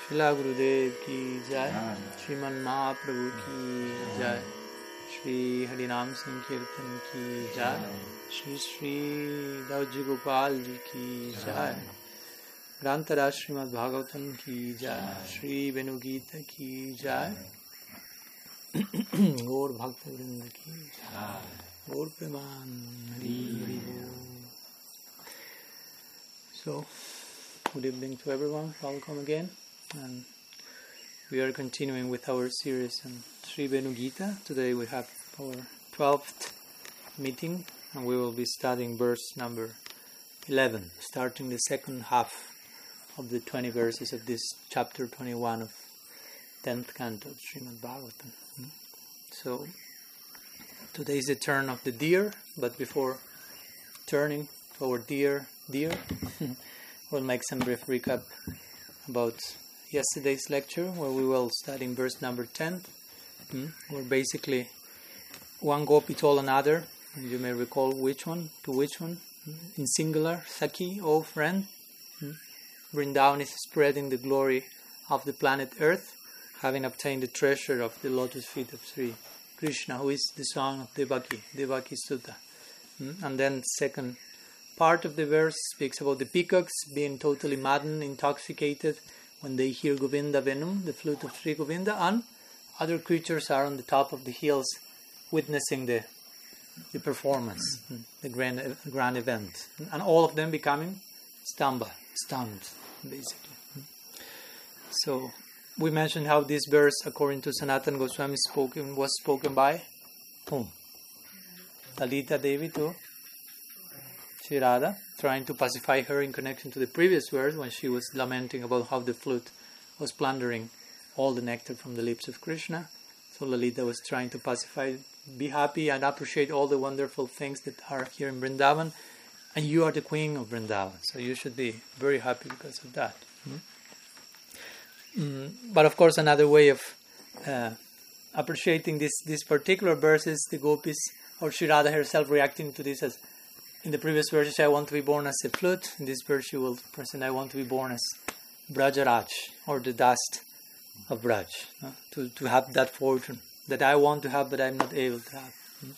Shila Gurudev ki jai, Shriman Mahaprabhu ki jai, Shri Harinam Sankirtan ki jai, Shri Shri Dauji Gopal ji ki jai, Grantara Srimad Bhagavatam ki jai, Shri Venu Gita ki jai, Gaur Bhakta Vrinda ki jai, Gaur Preman Hari Hari Bol. So, good evening to everyone, welcome again. And we are continuing with our series on Sri Venu Gita. Today we have our 12th meeting and we will be studying verse number 11, starting the second half of the 20 verses of this chapter 21 of 10th canto of Srimad Bhagavatam. So today is the turn of the deer, but before turning to our deer, we'll make some brief recap about yesterday's lecture, where we will study in verse number 10, where basically one gopi told another, and you may recall which one, in singular, Saki, O friend, Vrindavan is spreading the glory of the planet Earth, having obtained the treasure of the lotus feet of Sri Krishna, who is the son of Devaki Sutta. And then second part of the verse speaks about the peacocks being totally maddened, intoxicated, when they hear Govinda Venum, the flute of Sri Govinda, and other creatures are on the top of the hills witnessing the performance, the grand event. And all of them becoming stunned, basically. So, we mentioned how this verse, according to Sanatana Goswami, was spoken by whom? Lalita Devi to Sri Radha, trying to pacify her in connection to the previous verse when she was lamenting about how the flute was plundering all the nectar from the lips of Krishna. So Lalita was trying to pacify, be happy and appreciate all the wonderful things that are here in Vrindavan, and you are the queen of Vrindavan, so you should be very happy because of that. But of course, another way of appreciating this particular verse is the gopis, or Sri Radha herself, reacting to this as, in the previous verse, she said, I want to be born as a flute. In this verse, she will present, I want to be born as Brajaraj, or the dust of Braj, to have that fortune that I want to have, but I'm not able to have.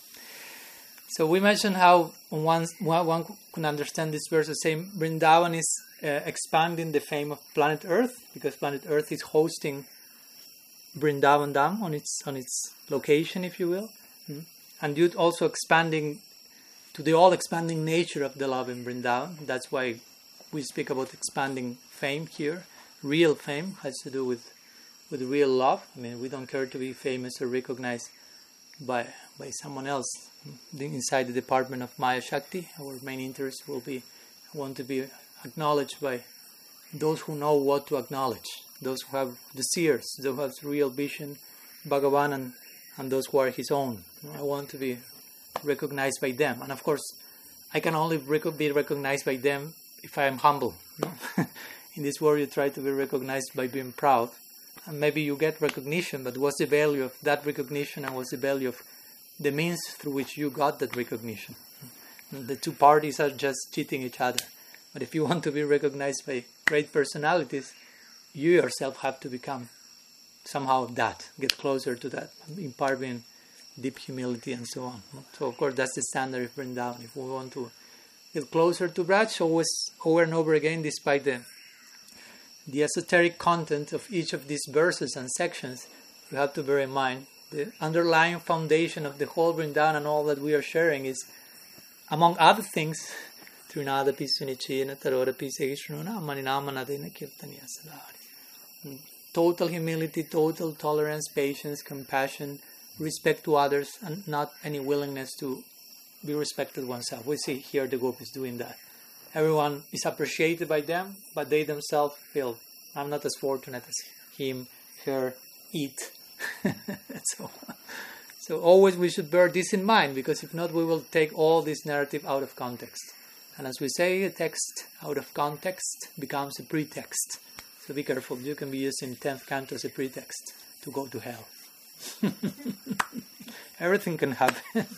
So we mentioned how one can understand this verse as saying Vrindavan is expanding the fame of planet Earth, because planet Earth is hosting Vrindavan Dham on its location, if you will, and you're also expanding to the all-expanding nature of the love in Vrindavan. That's why we speak about expanding fame here. Real fame has to do with real love. I mean, we don't care to be famous or recognized by someone else. Inside the department of Maya Shakti, our main interest will be, I want to be acknowledged by those who know what to acknowledge, those who have the seers, those who have real vision, Bhagavan, and those who are his own. I want to be recognized by them, and of course I can only be recognized by them if I am humble. In this world you try to be recognized by being proud, and maybe you get recognition, but what's the value of that recognition, and what's the value of the means through which you got that recognition? The two parties are just cheating each other. But if you want to be recognized by great personalities, you yourself have to become somehow that, get closer to that, imparting deep humility and so on. So of course that's the standard of Vrindavan. If we want to get closer to Braj, always over and over again, despite the esoteric content of each of these verses and sections, we have to bear in mind the underlying foundation of the whole Vrindavan and all that we are sharing is, among other things, Trinada Pisunichena Taroda Piseshruna Maninamanadina Kirtaniya Sadari. Total humility, total tolerance, patience, compassion, respect to others, and not any willingness to be respected oneself. We see here the gopis doing that. Everyone is appreciated by them, but they themselves feel, I'm not as fortunate as him, her, it. So always we should bear this in mind, because if not, we will take all this narrative out of context. And as we say, a text out of context becomes a pretext. So be careful, you can be using 10th canto as a pretext to go to hell. Everything can happen.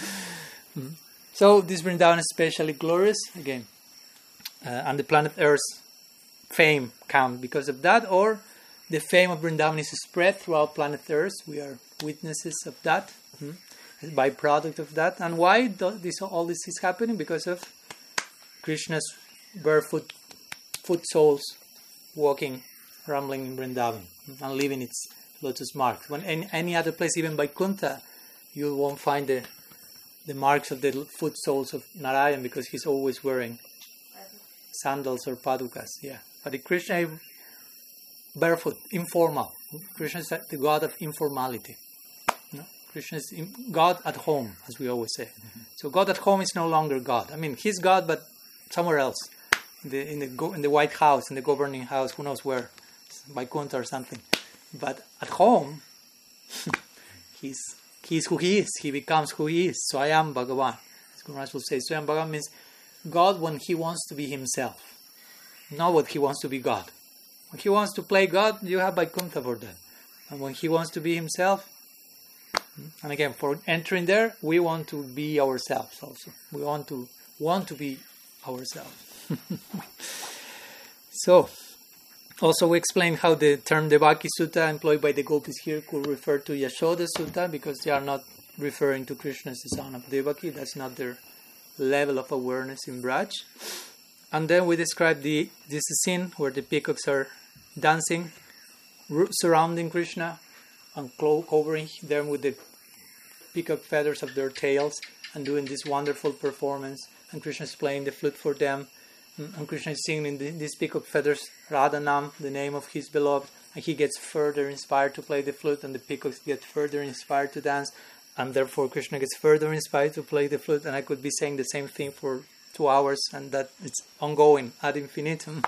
So this Vrindavan is especially glorious again, and the planet Earth's fame come because of that, or the fame of Vrindavan is spread throughout planet Earth. We are witnesses of that, a byproduct of that. And why all this is happening? Because of Krishna's barefoot foot soles walking, rumbling in Vrindavan and leaving its lotus marks. When in any other place, even by Vaikuntha, you won't find the marks of the foot soles of Narayan, because he's always wearing sandals or padukas. Yeah, but the Krishna barefoot, informal. Krishna is the god of informality. No? Krishna is God at home, as we always say. Mm-hmm. So God at home is no longer God. I mean, he's God, but somewhere else, in the White House, in the governing house, who knows where, Vaikuntha or something. But at home, he's who he is. He becomes who he is. So I am Bhagavan. As Guru Maharaj will say, so I am Bhagavan means God when he wants to be himself, not what he wants to be God. When he wants to play God, you have Vaikuntha for that. And when he wants to be himself, and again, for entering there, we want to be ourselves also. We want to be ourselves. So, also we explained how the term Devaki Sutta employed by the gopis here could refer to Yashoda Sutta, because they are not referring to Krishna as the son of Devaki. That's not their level of awareness in Braj. And then we described this scene where the peacocks are dancing, surrounding Krishna and covering them with the peacock feathers of their tails and doing this wonderful performance. And Krishna is playing the flute for them. And Krishna is singing in these peacock feathers, Radhanam, the name of his beloved. And he gets further inspired to play the flute, and the peacocks get further inspired to dance. And therefore Krishna gets further inspired to play the flute. And I could be saying the same thing for 2 hours, and that it's ongoing ad infinitum.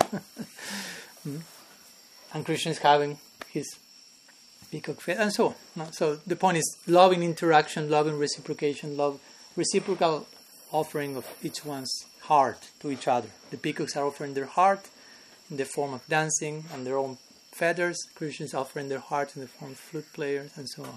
And Krishna is having his peacock feather, and so on. So the point is love in interaction, love in reciprocation, love, reciprocal offering of each one's heart to each other. The peacocks are offering their heart in the form of dancing and their own feathers. Krishna is offering their heart in the form of flute players, and so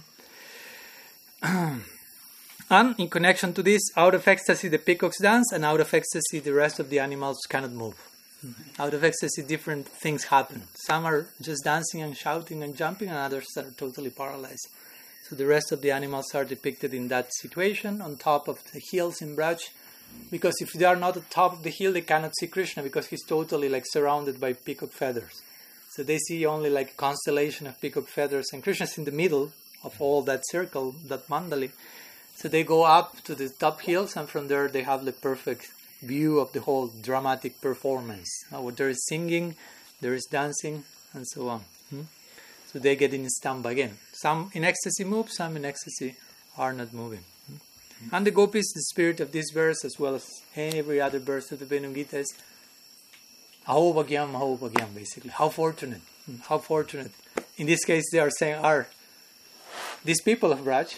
on. And in connection to this, out of ecstasy the peacocks dance, and out of ecstasy the rest of the animals cannot move. Out of ecstasy different things happen. Some are just dancing and shouting and jumping, and others are totally paralyzed. So the rest of the animals are depicted in that situation, on top of the hills in Braj, because if they are not at the top of the hill, they cannot see Krishna, because he's totally surrounded by peacock feathers. So they see only a constellation of peacock feathers, and Krishna's in the middle of all that circle, that mandali. So they go up to the top hills, and from there they have the perfect view of the whole dramatic performance. Now there is singing, there is dancing, and so on. So they get in stamba again. Some in ecstasy move, some in ecstasy are not moving. And the gopis, the spirit of this verse, as well as every other verse of the Venu Gita, is Aho Bhagyam, basically. How fortunate. How fortunate. In this case, they are saying, are these people of Braj.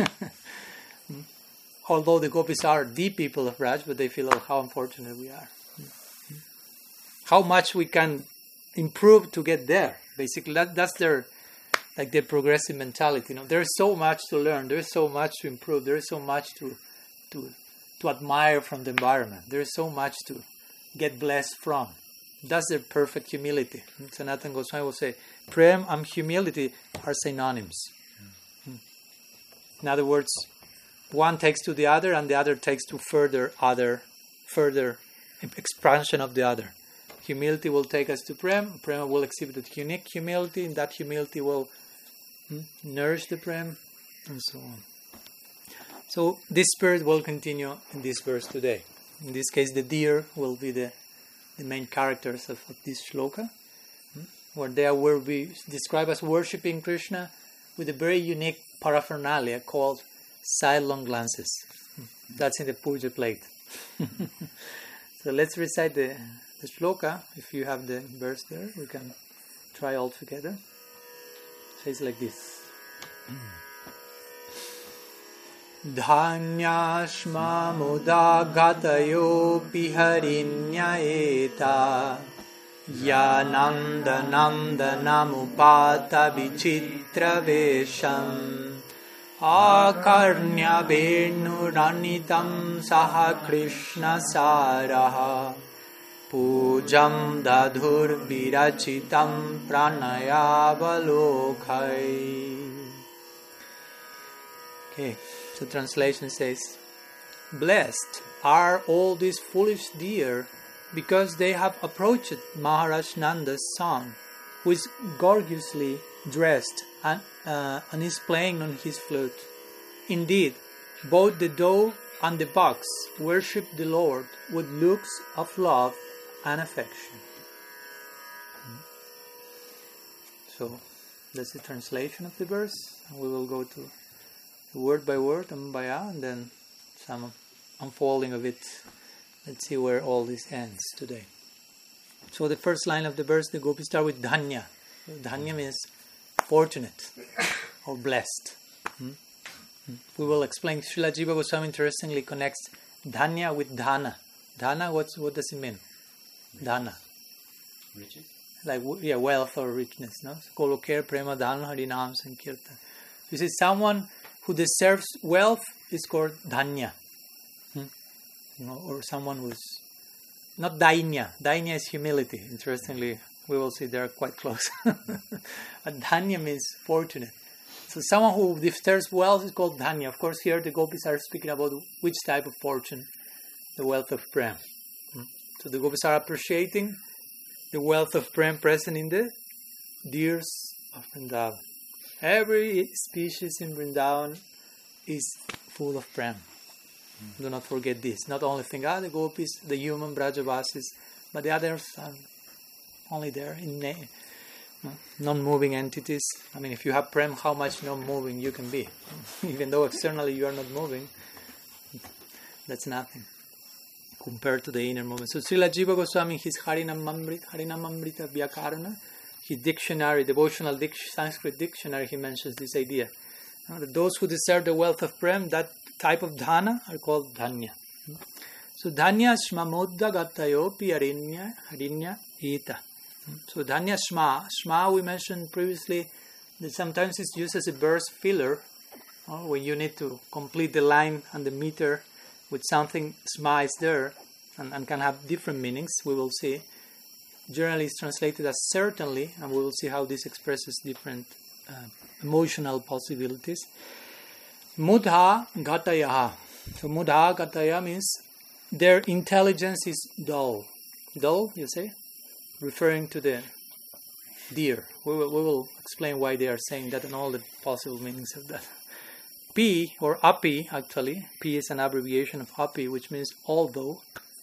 Although the gopis are the people of Braj, but they feel, oh, how unfortunate we are. How much we can improve to get there. Basically, that's their their progressive mentality. There is so much to learn. There is so much to improve. There is so much to admire from the environment. There is so much to get blessed from. That's their perfect humility. Sanatana Goswami will say, Prem and humility are synonyms. In other words, one takes to the other, and the other takes to further expansion of the other. Humility will take us to Prem. Prem will exhibit unique humility, and that humility will nourish the Prem, and so on. So this spirit will continue in this verse today. In this case, the deer will be the main characters of this shloka, where they will be described as worshipping Krishna with a very unique paraphernalia called sidelong glances. That's in the puja plate. So let's recite the shloka. If you have the verse there, we can try all together. It says like this. Dhanyashma muda gatayo piharinyayeta yananda nanda namupata vichitra vesham akarnya venuranitam saha krishna saraha pujam dadhur virachitam pranayavalokai. Okay, so translation says, blessed are all these foolish deer because they have approached Maharaj Nanda's son, who is gorgeously dressed and is playing on his flute. Indeed, both the doe and the bucks worship the Lord with looks of love and affection. So, that's the translation of the verse. We will go to word by word, Ambaya, and then some unfolding of it. Let's see where all this ends today. So the first line of the verse, the gopis start with Dhanya. Dhanya means fortunate or blessed. We will explain. Srila Jiva Goswami interestingly connects Dhanya with Dhana. Dhana, what does it mean? Dhana. Riches? Like, wealth or richness. No? Kolokher, Prema, Dhana, Harinam, Sankirtan. You see, someone who deserves wealth is called Dhanya. Or someone who's not Dainya. Dainya is humility. Interestingly, we will see they're quite close. But Dhanya means fortunate. So someone who deserves wealth is called Dhanya. Of course, here the gopis are speaking about which type of fortune, the wealth of Prem. So the gopis are appreciating the wealth of Prem present in the deers of Vrindavan. Every species in Vrindavan is full of Prem. Do not forget this. Not only think, the gopis, the human Brajavasis, but the others are only there in non-moving entities. I mean, if you have Prem, how much non-moving you can be. Even though externally you are not moving, that's nothing compared to the inner movement. So Srila Jiva Goswami, his Harinamamrita Vyakarana, his dictionary, devotional Sanskrit dictionary, he mentions this idea. That those who deserve the wealth of Prem, that type of dhana, are called dhanya. So dhanya shmamodda gatayopi harinya ita. So dhanya shma. Shma we mentioned previously that sometimes it's used as a verse filler, when you need to complete the line and the meter with something. Shma is there and can have different meanings. We will see. Generally it's translated as certainly, and we will see how this expresses different emotional possibilities. Mudha Gatayaha. So Mudha Gataya means their intelligence is dull. Dull, you say? Referring to the deer. We will explain why they are saying that and all the possible meanings of that. P, or api actually. P is an abbreviation of api, which means although.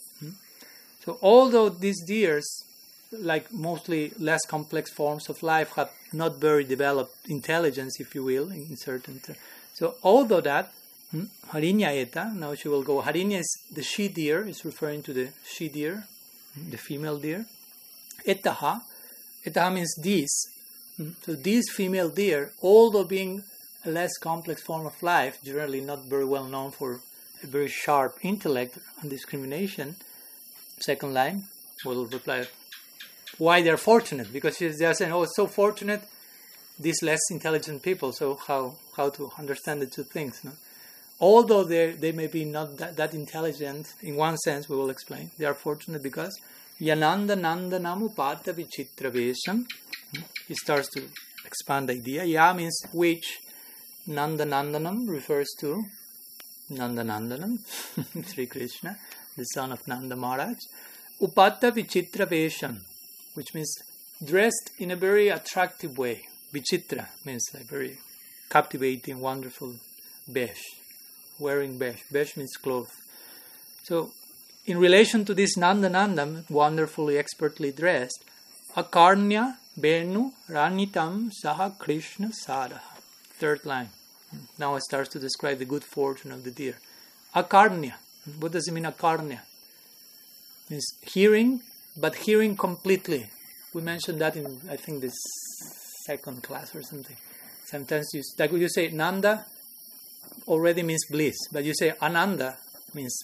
So although these deers, like mostly less complex forms of life, have not very developed intelligence, if you will, in certain terms. So although that, Harinya Eta, now she will go, Harinya is the she deer, is referring to the she deer, the female deer. Etaha means these. So these female deer, although being a less complex form of life, generally not very well known for a very sharp intellect and discrimination, second line, we'll reply why they're fortunate, because they are saying, it's so fortunate, these less intelligent people, so how to understand the two things, no? Although they may be not that intelligent, in one sense, we will explain, they are fortunate because Yananda Nanda Namupata Vichitra Vesham. He starts to expand the idea. Ya means which. Nanda Nandanam refers to Nanda Nandanam, Sri Krishna, the son of Nanda Maharaj. Upata Vichitra Vesham, which means dressed in a very attractive way. Vichitra means like very captivating, wonderful besh. Wearing besh. Besh means cloth. So, in relation to this Nanda Nandam, wonderfully, expertly dressed, Akarnya Benu Ranitam Saha Krishna Sadaha. Third line. Now it starts to describe the good fortune of the deer. Akarnya. What does it mean, Akarnya? It means hearing, but hearing completely. We mentioned that in, I think, this second class or something. Sometimes like you say, Nanda already means bliss, but you say Ananda means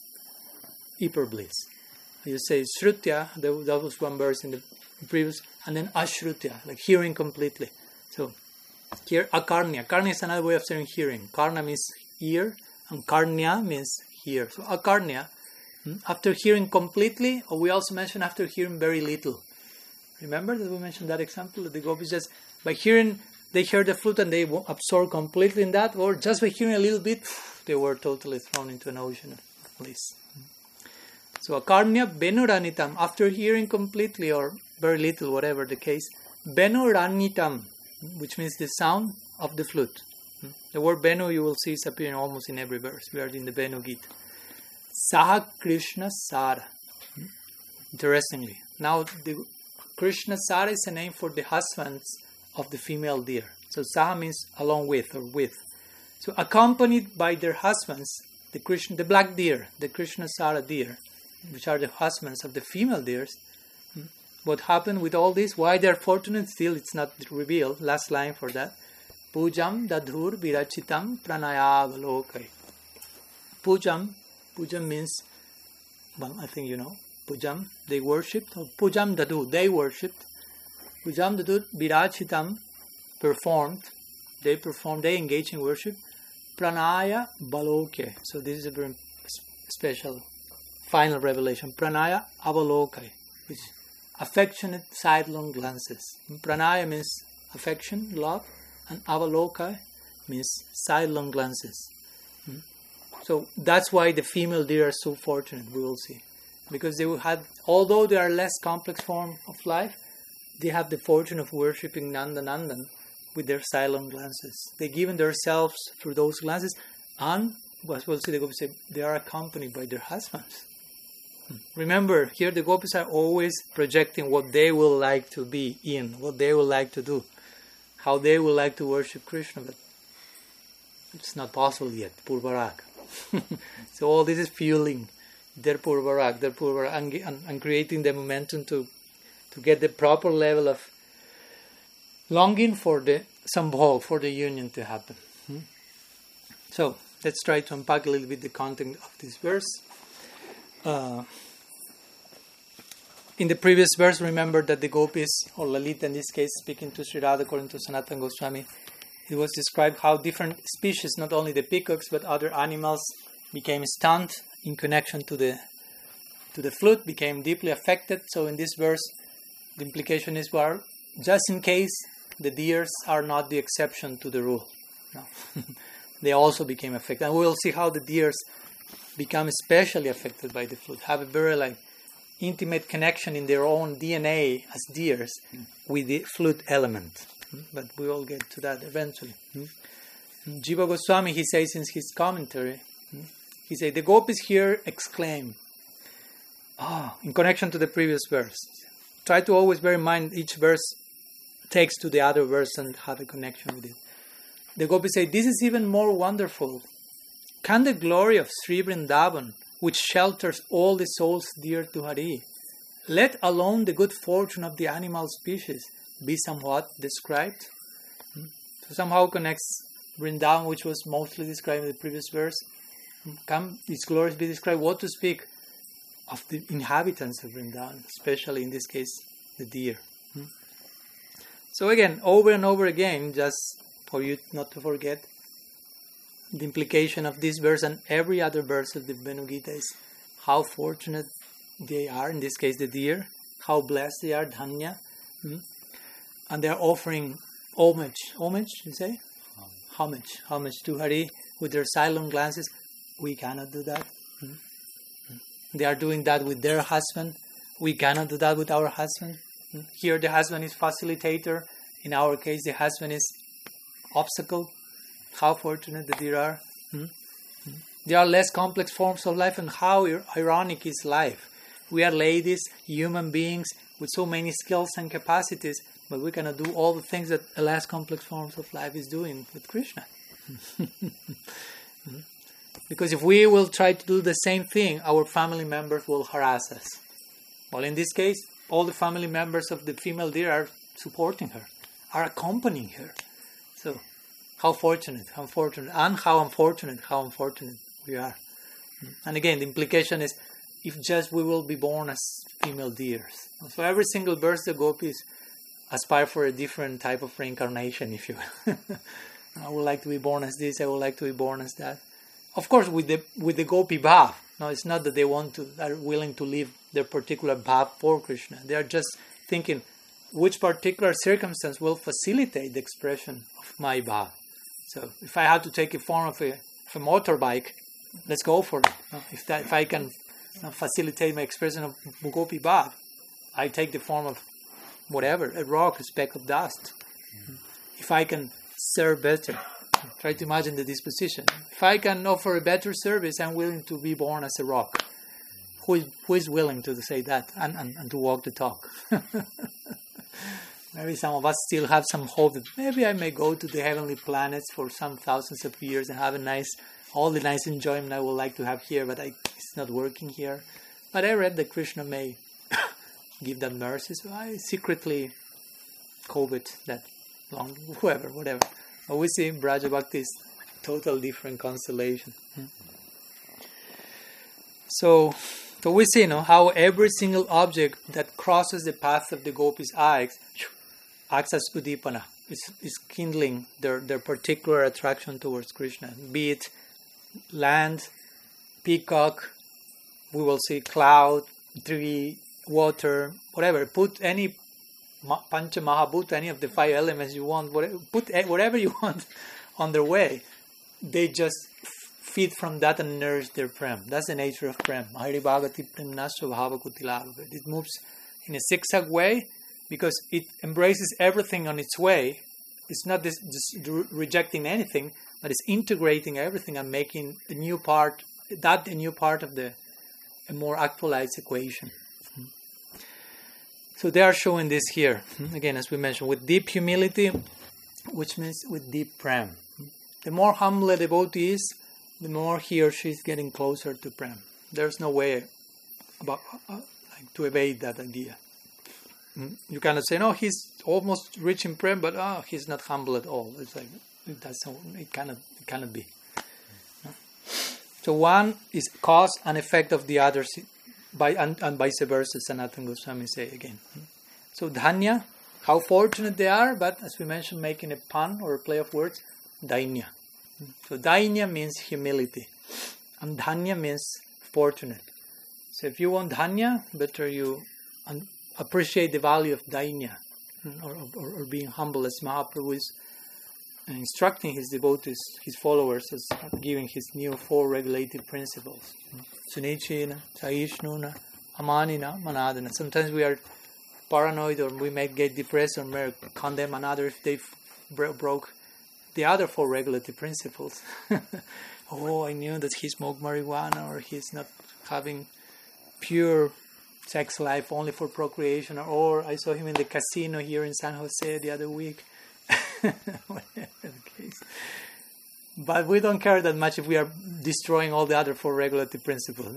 hyper bliss. You say Shrutya, that was one verse in the previous, and then Ashrutya, like hearing completely. So here, Akarnya. Karnya is another way of saying hearing. Karna means ear, and Karnya means hear. So Akarnya, After hearing completely, or we also mentioned after hearing very little. Remember that we mentioned that example? That the gopis just, by hearing, they heard the flute and they absorbed completely in that, or just by hearing a little bit, they were totally thrown into an ocean of bliss. So akarnya benuranitam, after hearing completely or very little, whatever the case, benuranitam, which means the sound of the flute. The word Benu you will see is appearing almost in every verse. We are in the Benu Gita. Saha Krishna Sara. Interestingly, now the Krishna Sara is a name for the husbands of the female deer. So Saha means along with or with. So accompanied by their husbands, the black deer, the Krishna Sara deer, which are the husbands of the female deers. What happened with all this? Why they are fortunate? Still, it's not revealed. Last line for that. Pujam dadhur virachitam pranayavalokai. Pujam means, well, I think you know. Pujam, they worshipped. Or Pujam dadu, they worshipped. Pujam dadu virachitam, performed. They engaged in worship. Pranaya baloke. So this is a very special final revelation. Pranaya avalokai, which is affectionate sidelong glances. Pranaya means affection, love, and avaloka means sidelong glances. So that's why the female deer are so fortunate, we will see. Because they will have, although they are less complex form of life, they have the fortune of worshipping Nandanandan with their silent glances. They give themselves through those glances, and as we'll see, the gopis say, they are accompanied by their husbands. Remember, here the gopis are always projecting what they will like to be in, what they will like to do, how they would like to worship Krishna, but it's not possible yet, Purvarag. So all this is fueling their Purvarag, and creating the momentum to get the proper level of longing for the sambhog, for the union to happen. So let's try to unpack a little bit the content of this verse. In the previous verse, remember that the gopis, or Lalita in this case, speaking to Sri Radha according to Sanatana Goswami, it was described how different species, not only the peacocks but other animals, became stunned in connection to the flute, became deeply affected. So in this verse, the implication is, well, just in case the deers are not the exception to the rule. No. They also became affected. And we will see how the deers become especially affected by the flute, have a very intimate connection in their own DNA as deers with the flute element. But we will get to that eventually. Jiva Goswami, he says in his commentary, he says, the gopis here exclaim, in connection to the previous verse. Try to always bear in mind each verse takes to the other verse and have a connection with it. The gopis say, this is even more wonderful. Can the glory of Sri Vrindavan, which shelters all the souls dear to Hari, let alone the good fortune of the animal species, be somewhat described? So somehow connects Vrindavan, which was mostly described in the previous verse. Can its glories be described? What to speak of the inhabitants of Vrindavan, especially in this case, the deer. So again, over and over again, just for you not to forget, the implication of this verse and every other verse of the Bhagavad Gita is how fortunate they are, in this case the deer, how blessed they are, dhanya, and they are offering homage, you say? Homage to Hari with their silent glances. We cannot do that. They are doing that with their husband. We cannot do that with our husband. Here the husband is facilitator. In our case, the husband is obstacle. How fortunate the deer are. There are less complex forms of life, and how ironic is life. We are ladies, human beings with so many skills and capacities, but we cannot do all the things that the less complex forms of life is doing with Krishna. Because if we will try to do the same thing, our family members will harass us. Well, in this case, all the family members of the female deer are supporting her, are accompanying her. So, how fortunate, and how unfortunate we are. And again, the implication is, if just we will be born as female deers. So every single verse the gopis aspire for a different type of reincarnation, if you will. I would like to be born as this, I would like to be born as that. Of course, with the gopi bhav, No, it's not that they are willing to leave their particular bhav for Krishna. They are just thinking which particular circumstance will facilitate the expression of my bhav. So if I have to take a form of a motorbike, let's go for it. If I can facilitate my expression of Gopi bhav, I take the form of whatever, a rock, a speck of dust. If I can serve better, try to imagine the disposition. If I can offer a better service, I'm willing to be born as a rock. Who is willing to say that and to walk the talk? Maybe some of us still have some hope that maybe I may go to the heavenly planets for some thousands of years and have all the nice enjoyment I would like to have here, but it's not working here. But I read that Krishna may give that mercy, so I secretly covet that whatever. But we see Braja Bhakti is total different constellation. So we see how every single object that crosses the path of the gopis' eyes acts as udipana. It's kindling their particular attraction towards Krishna. Be it land, peacock, we will see cloud, tree, water, whatever. Put any Pancha Mahabhuta, any of the 5 elements you want, put whatever you want on their way. They just feed from that and nourish their prem. That's the nature of prem. Hari Bhagati Premnasya Bhavakutilabha. It moves in a zigzag way because it embraces everything on its way. It's not just rejecting anything, but it's integrating everything and making a new part of a more actualized equation. So they are showing this here, again, as we mentioned, with deep humility, which means with deep prem. The more humble a devotee is, the more he or she is getting closer to prem. There's no way to evade that idea. You cannot say, no, he's almost reaching prem, but he's not humble at all. It's like it cannot be. So one is cause and effect of the other. And vice versa, Sanatana Goswami say again. So dhanya, how fortunate they are, but as we mentioned, making a pun or a play of words, dainya. So dainya means humility, and dhanya means fortunate. So if you want dhanya, better you appreciate the value of dainya, or being humble, as Mahaprabhu is instructing his devotees, his followers, as giving his new 4 regulative principles. Sunichina, Sahishnuna, Amanina, Manadana. Sometimes we are paranoid or we may get depressed or may condemn another if they broke the other 4 regulative principles. Oh, I knew that he smoked marijuana, or he's not having pure sex life only for procreation, or I saw him in the casino here in San Jose the other week. Whatever the case. But we don't care that much if we are destroying all the other 4 regulative principles.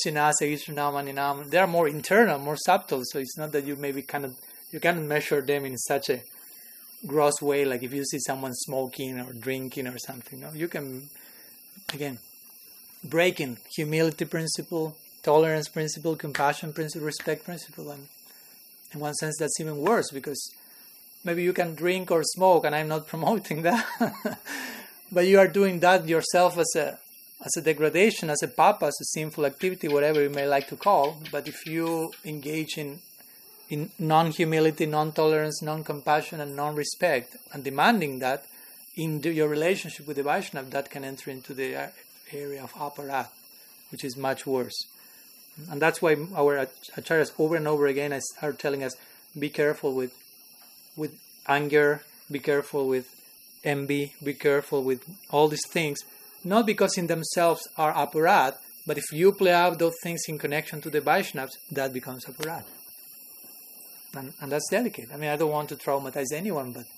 They are more internal, more subtle, so it's not that you cannot measure them in such a gross way, like if you see someone smoking or drinking or something. No, you can, again, break in humility principle, tolerance principle, compassion principle, respect principle. And in one sense, that's even worse, because maybe you can drink or smoke, and I'm not promoting that. But you are doing that yourself as a degradation, as a papa, as a sinful activity, whatever you may like to call. But if you engage in non-humility, non-tolerance, non-compassion, and non-respect, and demanding that in your relationship with the Vaishnava, that can enter into the area of aparat, which is much worse. And that's why our acharyas over and over again are telling us, be careful with anger, be careful with envy, be careful with all these things, not because in themselves are aparat, but if you play out those things in connection to the Vaishnavas, that becomes aparat. And that's delicate. I don't want to traumatize anyone, but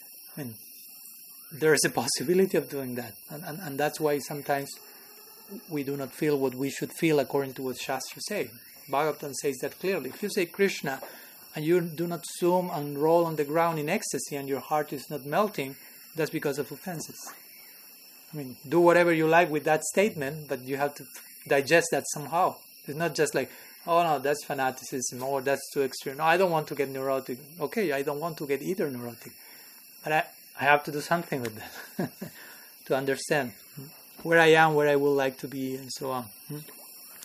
there is a possibility of doing that. And that's why sometimes we do not feel what we should feel according to what Shastra say. Bhagavatam says that clearly. If you say Krishna, and you do not zoom and roll on the ground in ecstasy, and your heart is not melting, that's because of offenses. Do whatever you like with that statement, but you have to digest that somehow. It's not just like, oh no, that's fanaticism, or that's too extreme. No, I don't want to get neurotic. Okay, I don't want to get either neurotic. But I have to do something with that to understand where I am, where I would like to be, and so on.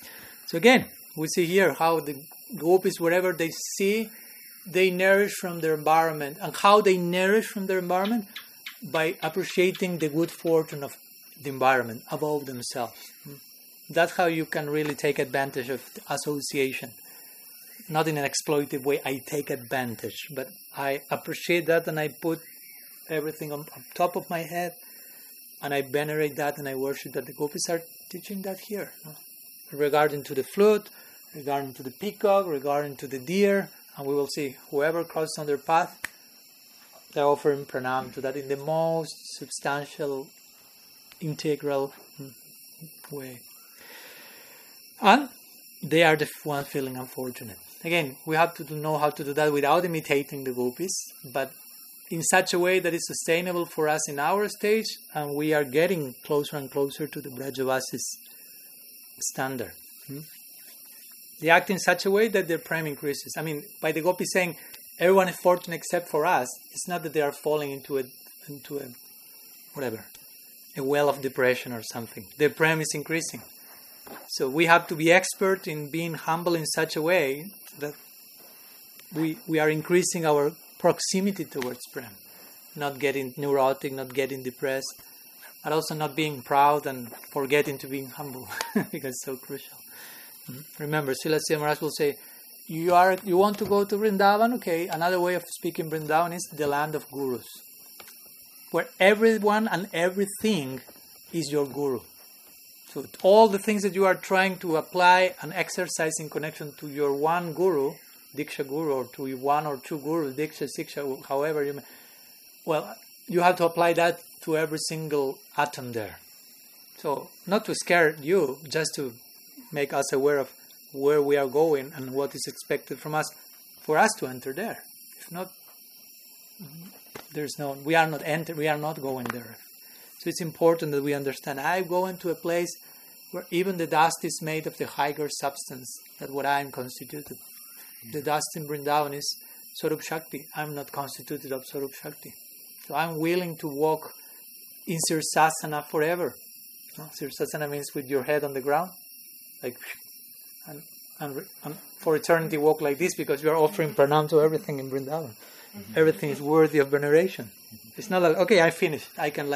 So again, we see here how the gopis, wherever they see, they nourish from their environment. And how they nourish from their environment? By appreciating the good fortune of the environment above themselves. That's how you can really take advantage of association. Not in an exploitative way, I take advantage, but I appreciate that and I put everything on top of my head and I venerate that and I worship that. The gopis are teaching that here. Regarding to the flute, regarding to the peacock, regarding to the deer, and we will see whoever crosses on their path, they're offering pranam to that in the most substantial, integral way. And they are the one feeling unfortunate. Again, we have to know how to do that without imitating the gopis, but in such a way that is sustainable for us in our stage, and we are getting closer and closer to the Brajavasis standard. They act in such a way that their prem increases. I mean, by the gopis saying, everyone is fortunate except for us, it's not that they are falling into a well of depression or something. Their prem is increasing. So we have to be expert in being humble in such a way that we are increasing our proximity towards prem, not getting neurotic, not getting depressed, but also not being proud and forgetting to be humble, because it's so crucial. Remember, Srila Sri Maharaj will say, you want to go to Vrindavan? Okay, another way of speaking Vrindavan is the land of gurus, where everyone and everything is your guru. So all the things that you are trying to apply and exercise in connection to your one guru, Diksha Guru, or to one or two gurus, Diksha, Siksha, however you may, well, you have to apply that to every single atom there. So not to scare you, just to make us aware of where we are going and what is expected from us, for us to enter there. If not, we are not going there. So it's important that we understand, I go into a place where even the dust is made of the higher substance than what I am constituted. The dust in Vrindavan is Swarup Shakti. I'm not constituted of Swarup Shakti. So I'm willing to walk in Sirsasana forever. Sirsasana means with your head on the ground, like, and for eternity walk like this, because you are offering pranam to everything in Vrindavan. Everything is worthy of veneration. It's not like, okay, I finished. I can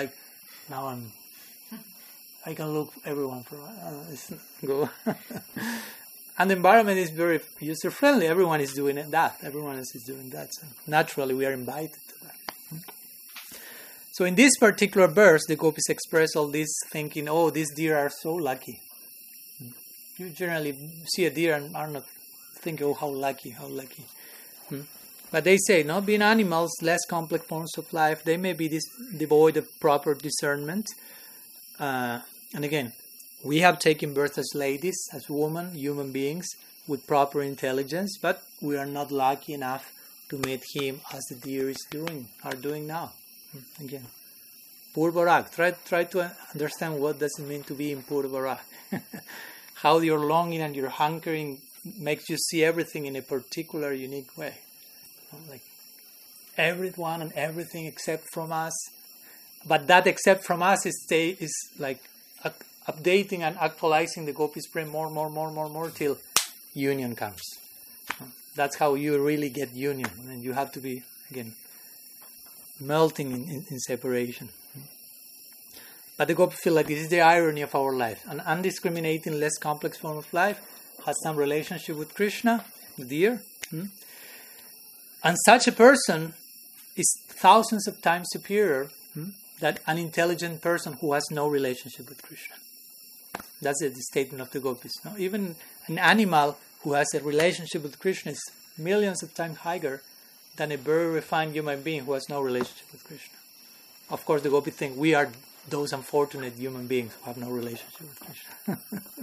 look everyone for go. And the environment is very user friendly. Everyone is doing that. Everyone else is doing that. So naturally, we are invited to that. So in this particular verse, the gopis express all this thinking, oh, these deer are so lucky. You generally see a deer and are not thinking, oh, how lucky. But they say, no, being animals, less complex forms of life, they may be devoid of proper discernment. And again, we have taken birth as ladies, as women, human beings, with proper intelligence, but we are not lucky enough to meet him as the deer are doing now. Again, Purvarag. Try to understand what does it mean to be in Purvarag. How your longing and your hankering makes you see everything in a particular, unique way. Like everyone and everything except from us. But that except from us is like updating and actualizing the gopis prem more till union comes. That's how you really get union. And you have to be, again, melting in separation. But the gopis feel like this is the irony of our life. An undiscriminating, less complex form of life has some relationship with Krishna, the deer. And such a person is thousands of times superior than an intelligent person who has no relationship with Krishna. That's the statement of the gopis. No? Even an animal who has a relationship with Krishna is millions of times higher than a very refined human being who has no relationship with Krishna. Of course, the gopis think we are those unfortunate human beings who have no relationship with Krishna.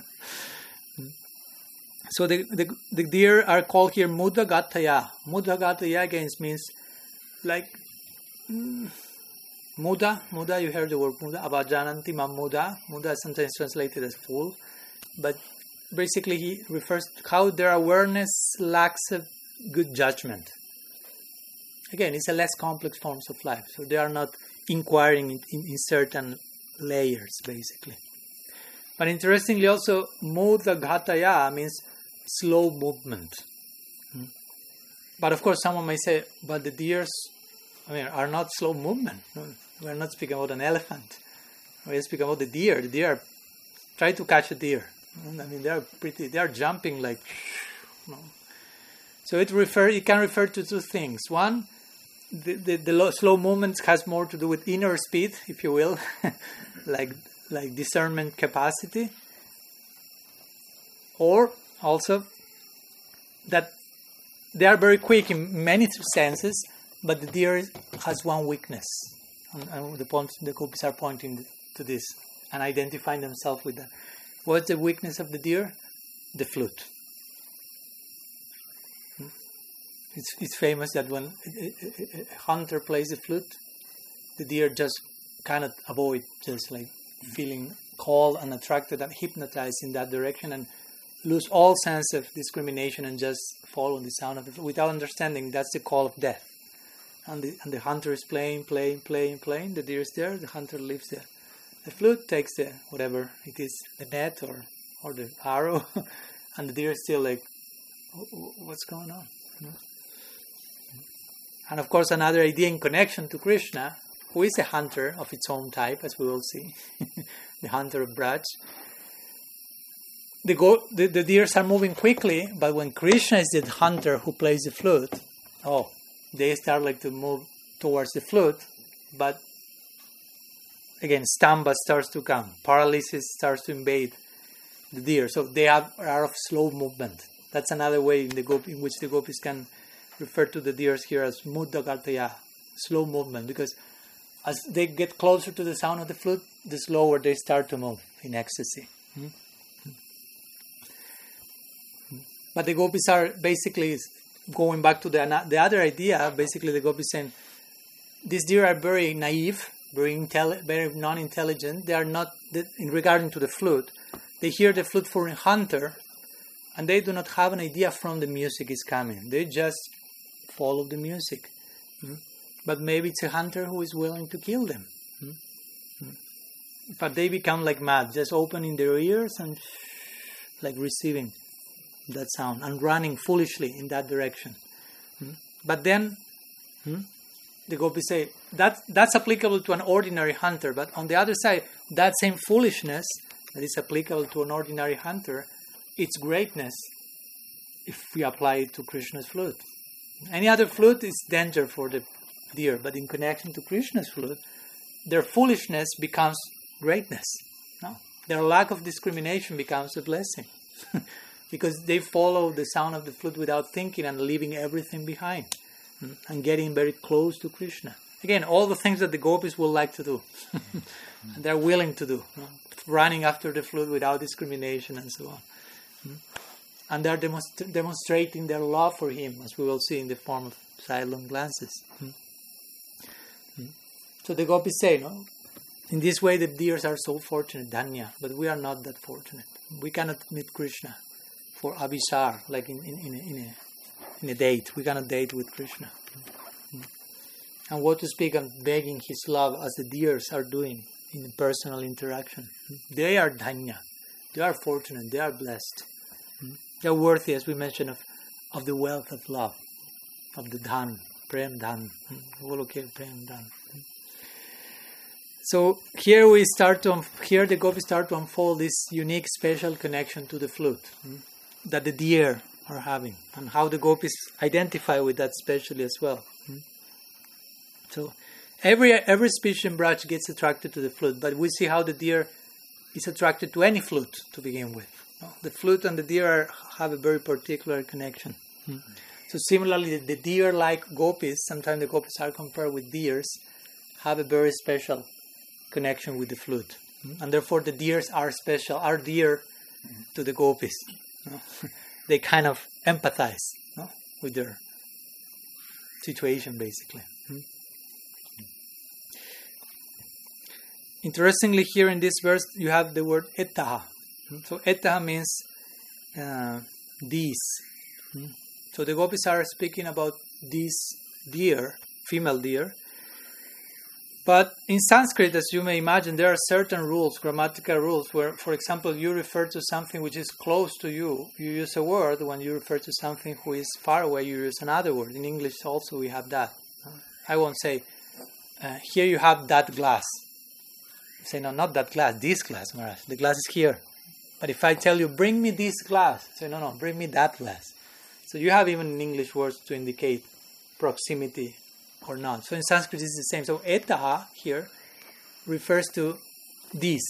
So the deer are called here Muddha Gataya. Muddha Gataya again means like Muddha, you heard the word Muddha, Avajananti Mam Muddha. Muddha is sometimes translated as fool. But basically he refers to how their awareness lacks a good judgment. Again, it's a less complex forms of life. So they are not inquiring in certain layers, basically. But interestingly also, Mudha Ghataya means slow movement. But of course someone may say, but the deers are not slow movement. We're not speaking about an elephant. We're speaking about the deer. The deer try to catch a deer. They are jumping like. So it can refer to two things. One, the slow movement has more to do with inner speed, if you will, like discernment capacity, or also that they are very quick in many senses, but the deer has one weakness, and the gopis are pointing to this and identifying themselves with that. What's the weakness of the deer? The flute. It's famous that when a hunter plays the flute, the deer just cannot avoid, just like feeling called and attracted and hypnotized in that direction, and lose all sense of discrimination and just follow the sound of the flute without understanding that's the call of death. And the hunter is playing. The deer is there. The hunter leaves there. The flute takes the whatever it is, the net or the arrow, and the deer is still like, what's going on? And of course, another idea in connection to Krishna, who is a hunter of its own type, as we will see, the hunter of Braj. The deers are moving quickly, but when Krishna is the hunter who plays the flute, they start like to move towards the flute, but again, stamba starts to come, paralysis starts to invade the deer, so they are of slow movement. That's another way in which the gopis can refer to the deers here as Mudha Ghataya, slow movement, because as they get closer to the sound of the flute, the slower they start to move in ecstasy. But the gopis are basically going back to the other idea. Basically, the gopis saying these deer are very naive, very non-intelligent. They are not in regarding to the flute. They hear the flute for a hunter, and they do not have an idea from the music is coming. They just follow the music. But maybe it's a hunter who is willing to kill them. But they become like mad, just opening their ears and like receiving that sound and running foolishly in that direction. But then the gopis say that's applicable to an ordinary hunter, but on the other side, that same foolishness that is applicable to an ordinary hunter, its greatness if we apply it to Krishna's flute. Any other flute is danger for the deer, but in connection to Krishna's flute, their foolishness becomes greatness. No? Their lack of discrimination becomes a blessing. Because they follow the sound of the flute without thinking and leaving everything behind. And getting very close to Krishna. Again, all the things that the gopis will like to do. And they're willing to do. Running after the flute without discrimination and so on. And they're demonstrating their love for him, as we will see in the form of sidelong glances. So the gopis say, in this way the deers are so fortunate, Dhanya, but we are not that fortunate. We cannot meet Krishna for abhisar, like in a date. We cannot date with Krishna. And what to speak of begging his love as the deers are doing in personal interaction. They are Dhanya. They are fortunate. They are blessed. They are worthy, as we mentioned, of the wealth of love, of the dhan, prem dhan, Golokya prem dhan. So here the gopis start to unfold this unique, special connection to the flute that the deer are having, and how the gopis identify with that specially as well. So every species in Braj gets attracted to the flute, but we see how the deer is attracted to any flute to begin with. The flute and the deer have a very particular connection. So similarly, the deer-like gopis, sometimes the gopis are compared with deers, have a very special connection with the flute. And therefore the deers are special, are dear to the gopis. They kind of empathize with their situation, basically. Interestingly, here in this verse, you have the word etaha. So etaha means these. So the gopis are speaking about these deer, female deer, But in Sanskrit, as you may imagine, there are certain rules, grammatical rules, where, for example, you refer to something which is close to you, you use a word. When you refer to something who is far away, you use another word. In English also we have that. I won't say, here you have that glass. You say, no, not that glass, this glass, Maharaj. The glass is here. But if I tell you, bring me this glass, say, no, bring me that glass. So you have even in English words to indicate proximity or not. So in Sanskrit it's the same. So etaha here refers to these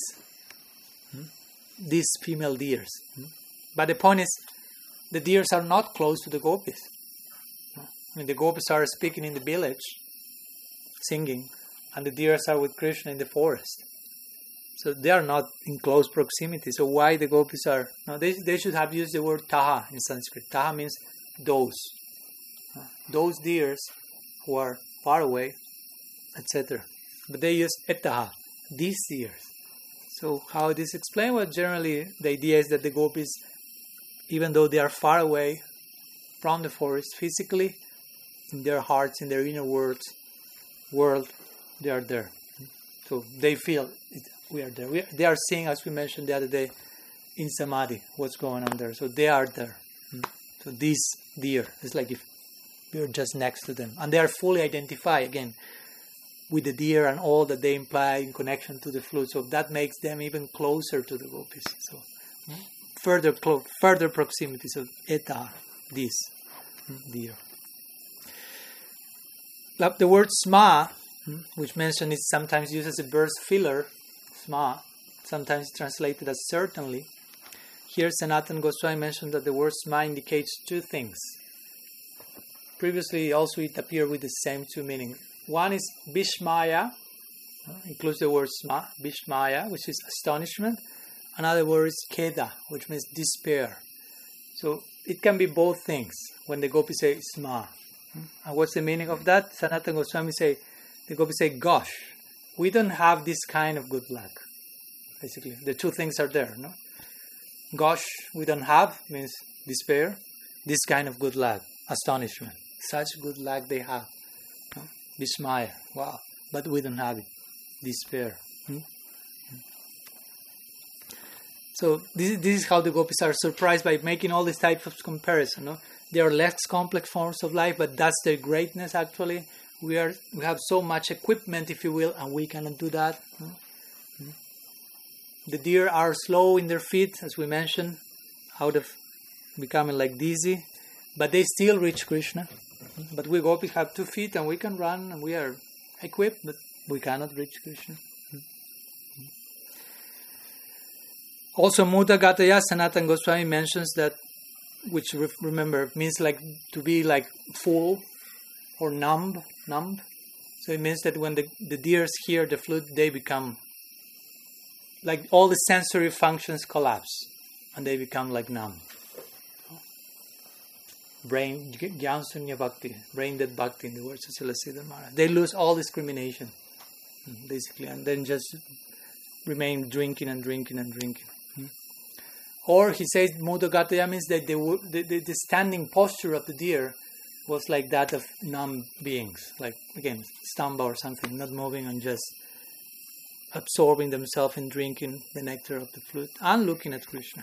female deers. But the point is, the deers are not close to the gopis. I mean, the gopis are speaking in the village, singing, and the deers are with Krishna in the forest. So they are not in close proximity. So why the gopis are... No, they should have used the word taha in Sanskrit. Taha means those. Those deers who are far away, etc. But they use etaha, these deers. So how it is explained? Well, generally the idea is that the gopis, even though they are far away from the forest physically, in their hearts, in their inner world, they are there. So they feel we are there. They are seeing, as we mentioned the other day, in Samadhi, what's going on there. So they are there. So these deer, it's like if we are just next to them. And they are fully identified, again, with the deer and all that they imply in connection to the flute. So that makes them even closer to the gopis. So further proximity. So eta, this deer. The word sma, which mentioned is sometimes used as a verse filler, sma, sometimes translated as certainly. Here Sanatana Goswami mentioned that the word sma indicates two things. Previously also it appeared with the same two meanings. One is Bishmaya, includes the word sma, Bishmaya, which is astonishment. Another word is Keda, which means despair. So it can be both things when the gopis say sma. And what's the meaning of that? Sanatana Goswami the gopis say, gosh, we don't have this kind of good luck. Basically, the two things are there, no? Gosh, we don't have means despair. This kind of good luck, astonishment. Such good luck they have. No? Bismaya, wow. But we don't have it. Despair. So this is how the gopis are surprised by making all these types of comparison. No? They are less complex forms of life, but that's their greatness actually. We have so much equipment, if you will, and we cannot do that. No? The deer are slow in their feet, as we mentioned, out of becoming like dizzy, but they still reach Krishna. But we gopis have 2 feet and we can run and we are equipped, but we cannot reach Krishna. Also, Muda Gataya, Sanatana Goswami mentions that, which remember means like to be like full or numb. So it means that when the deers hear the flute, they become like all the sensory functions collapse and they become like numb. Brain Jnana Bhakti, brain dead bhakti in the words of Srila Sridhar Maharaj. They lose all discrimination, basically, and then just remain drinking. Or he says Muda Gataya means that the standing posture of the deer was like that of numb beings, like again stamba or something, not moving and just absorbing themselves in drinking the nectar of the flute and looking at Krishna.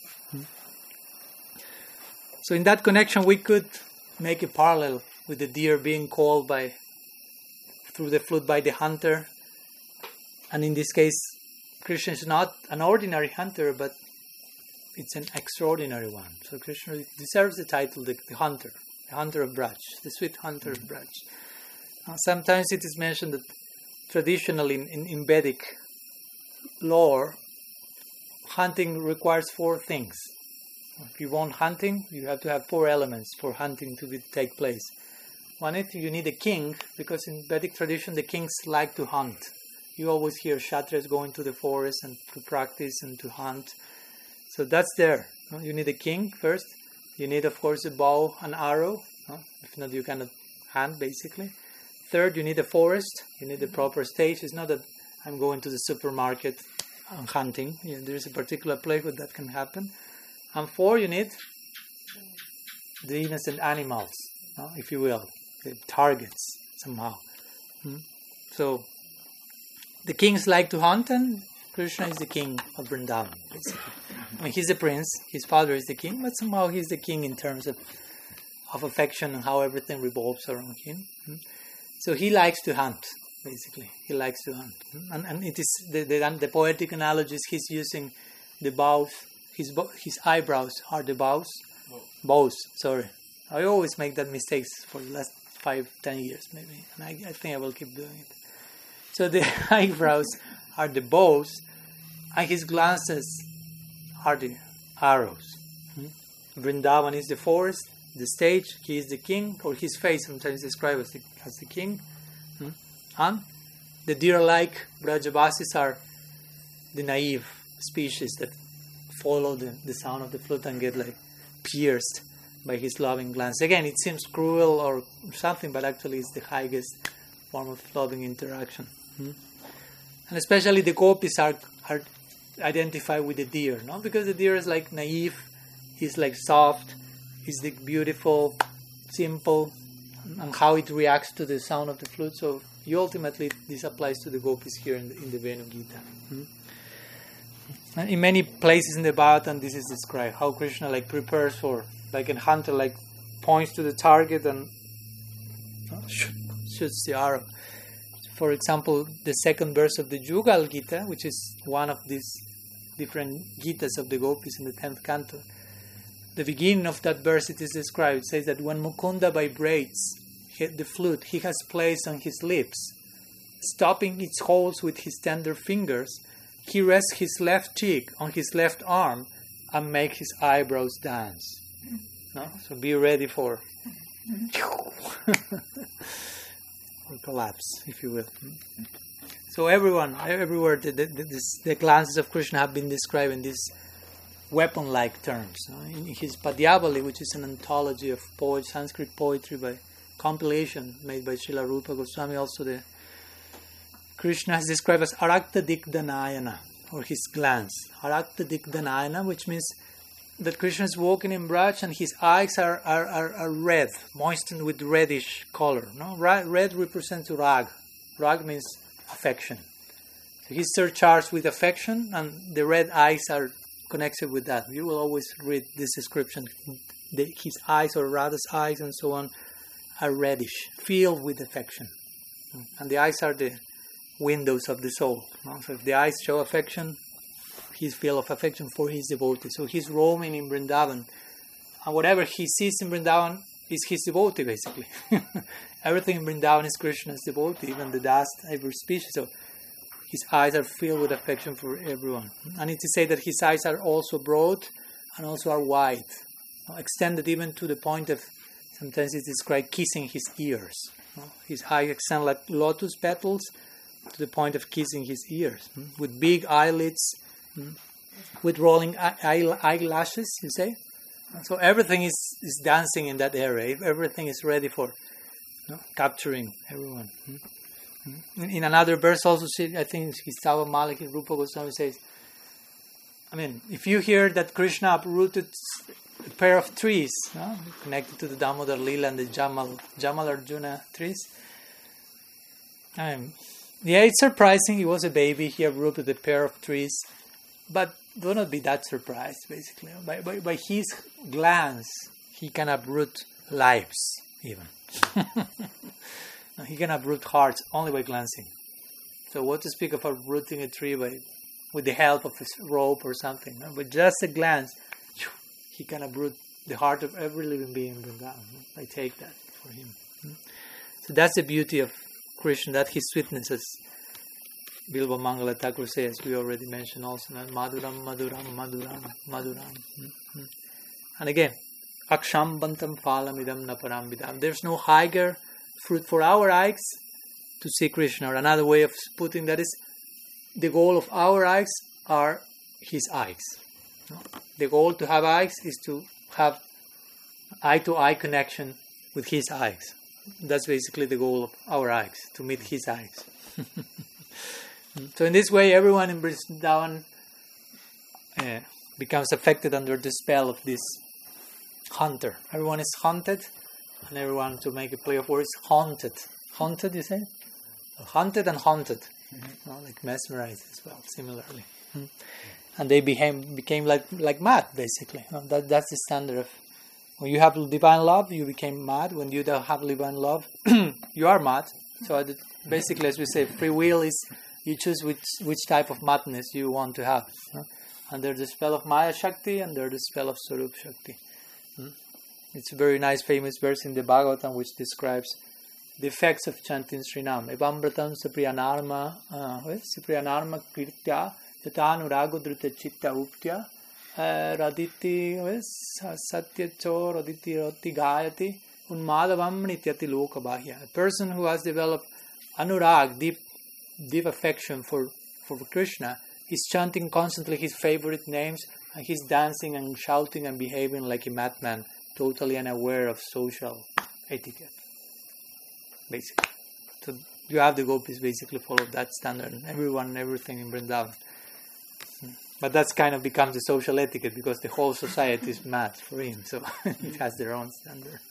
So in that connection, we could make a parallel with the deer being called through the flute by the hunter. And in this case, Krishna is not an ordinary hunter, but it's an extraordinary one. So Krishna deserves the title, the hunter of Braj, the sweet hunter of Braj. Sometimes it is mentioned that traditionally in Vedic lore, hunting requires 4 things. If you want hunting, you have to have 4 elements for hunting to take place. One is you need a king, because in Vedic tradition the kings like to hunt. You always hear Kshatriyas going to the forest and to practice and to hunt. So that's there. You need a king first. You need, of course, a bow and arrow. If not, you cannot hunt, basically. Third, you need a forest. You need a proper stage. It's not that I'm going to the supermarket and hunting. There is a particular place where that can happen. And 4, you need the innocent animals, if you will, the targets somehow. So the kings like to hunt, and Krishna is the king of Vrindavan, basically. I mean, he's the prince, his father is the king, but somehow he's the king in terms of affection and how everything revolves around him. So he likes to hunt, basically. He likes to hunt. And it is the poetic analogy is he's using the bows, his eyebrows are the bows. Bows, sorry. I always make that mistake for the last 5-10 years maybe, and I think I will keep doing it. So the eyebrows are the bows, and his glances are the arrows. Vrindavan is the forest, the stage, he is the king, or his face sometimes described as the king. And the deer-like Brajavasis are the naive species that follow the sound of the flute and get like pierced by his loving glance. Again, it seems cruel or something, but actually it's the highest form of loving interaction. And especially the gopis are identified with the deer, no? Because the deer is like naive, he's like soft, he's like beautiful, simple, and how it reacts to the sound of the flute. So ultimately this applies to the gopis here in the Venu Gita. And in many places in the Bhagavatam this is described, how Krishna like prepares for, like a hunter like points to the target and shoots the arrow. For example, the second verse of the Jugal Gita, which is one of these different Gitas of the gopis in the 10th canto, the beginning of that verse it is described, it says that when Mukunda vibrates the flute he has placed on his lips, stopping its holes with his tender fingers, he rests his left cheek on his left arm and makes his eyebrows dance. No? So be ready for collapse, if you will. So everywhere the glances of Krishna have been described in these weapon-like terms. In his Padyavali, which is an anthology of Sanskrit poetry by compilation made by Srila Rupa Goswami, also the Krishna is described as Arakta Dikdanayana, or his glance. Arakta Dikdanayana, which means that Krishna is walking in Braj and his eyes are red, moistened with reddish color. No? Red represents rag. Rag means affection. So he's surcharged with affection, and the red eyes are connected with that. You will always read this description. His eyes, or Radha's eyes and so on, are reddish, filled with affection. And the eyes are the windows of the soul. No? So if the eyes show affection, he's filled of affection for his devotee. So he's roaming in Vrindavan, and whatever he sees in Vrindavan is his devotee, basically. Everything in Vrindavan is Krishna's devotee, even the dust, every species. So his eyes are filled with affection for everyone. And it is said that his eyes are also broad and also are wide, extended even to the point of, sometimes it's described, kissing his ears. His eyes extend like lotus petals to the point of kissing his ears, with big eyelids, with rolling eyelashes, you say. So everything is dancing in that area. Everything is ready for capturing everyone. In another verse also, I think Gistava Malik in Rupa Goswami says, I mean, if you hear that Krishna uprooted a pair of trees, connected to the Damodar Lila and the Jamal Arjuna trees, yeah, it's surprising. He was a baby, he uprooted a pair of trees, but do not be that surprised, basically. By his glance, he can uproot lives, even. He can uproot hearts only by glancing. So what to speak of uprooting a tree with the help of a rope or something? No? But just a glance, he can uproot the heart of every living being in Vrindavan. I take that for him. So that's the beauty of Krishna, that his sweetness, as Bilba Mangala Thakur says, we already mentioned also, Maduram, Maduram, Maduram, Maduram. And again, Aksham Bantam Phalamidam Naparam Vidam. There's no higher fruit for our eyes to see Krishna. Or another way of putting that is, the goal of our eyes are his eyes. The goal to have eyes is to have eye-to-eye connection with his eyes. That's basically the goal of our eyes, to meet his eyes. So in this way, everyone in Vrindavan becomes affected under the spell of this hunter. Everyone is haunted, and everyone, to make a play of words, haunted. Haunted, you say? Hunted and haunted, like mesmerized as well, similarly. And they became like mad, basically. That's the standard of, when you have divine love, you became mad. When you don't have divine love, you are mad. So basically, as we say, free will is, you choose which type of madness you want to have. Under the spell of Maya Shakti, under the spell of Swarup Shakti. It's a very nice, famous verse in the Bhagavatam which describes the effects of chanting Srinam. Evambratam Sapriyanarma Kirtya Tatanurago Druta Chitta Uptya Raditi Satyacho Raditi Roti Gayati Unmadavam Nityati Lokabahya. A person who has developed anurag, deep affection for Krishna, is chanting constantly his favorite names, and he's dancing and shouting and behaving like a madman, totally unaware of social etiquette, basically. So you have the gopis basically follow that standard, and everything in Vrindavan. But that's kind of becomes the social etiquette, because the whole society is mad for him, so it has their own standard.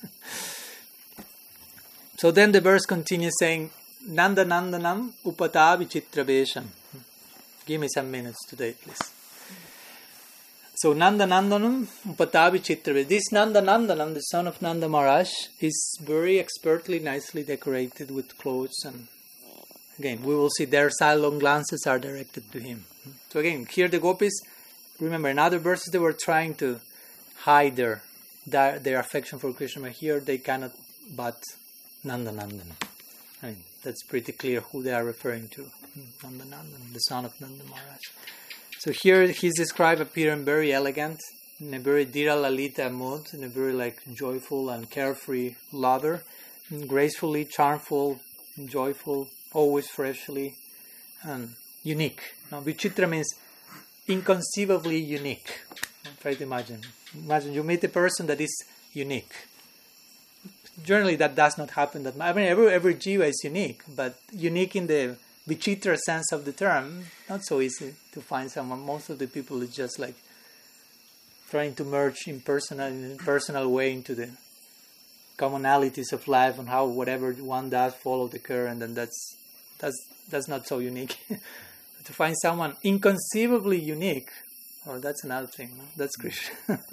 So then the verse continues saying, Nanda Nandanam Upata Vichitra Vesham. Give me some minutes today, please. So Nanda Nandanam Upata Vichitra Vesham. This Nanda Nandanam, the son of Nanda Maharaj, is very expertly, nicely decorated with clothes, and again, we will see their sidelong glances are directed to him. So again, here the gopis, remember in other verses they were trying to hide their affection for Krishna, but here they cannot but Nanda Nandan. I mean, that's pretty clear who they are referring to. Nanda Nandan, the son of Nanda Maharaj. So here he's described appearing very elegant, in a very Dira Lalita mood, in a very joyful and carefree lover, gracefully, charmful, joyful, always freshly, and unique. Now, Vichitra means inconceivably unique. Try to imagine. Imagine you meet a person that is unique. Generally, that does not happen. Every jiva is unique, but unique in the Vichitra sense of the term, not so easy to find someone. Most of the people is just trying to merge in a personal way into the commonalities of life and how whatever one does follow the current, and that's not so unique. To find someone inconceivably unique, that's another thing. No? That's Krishna.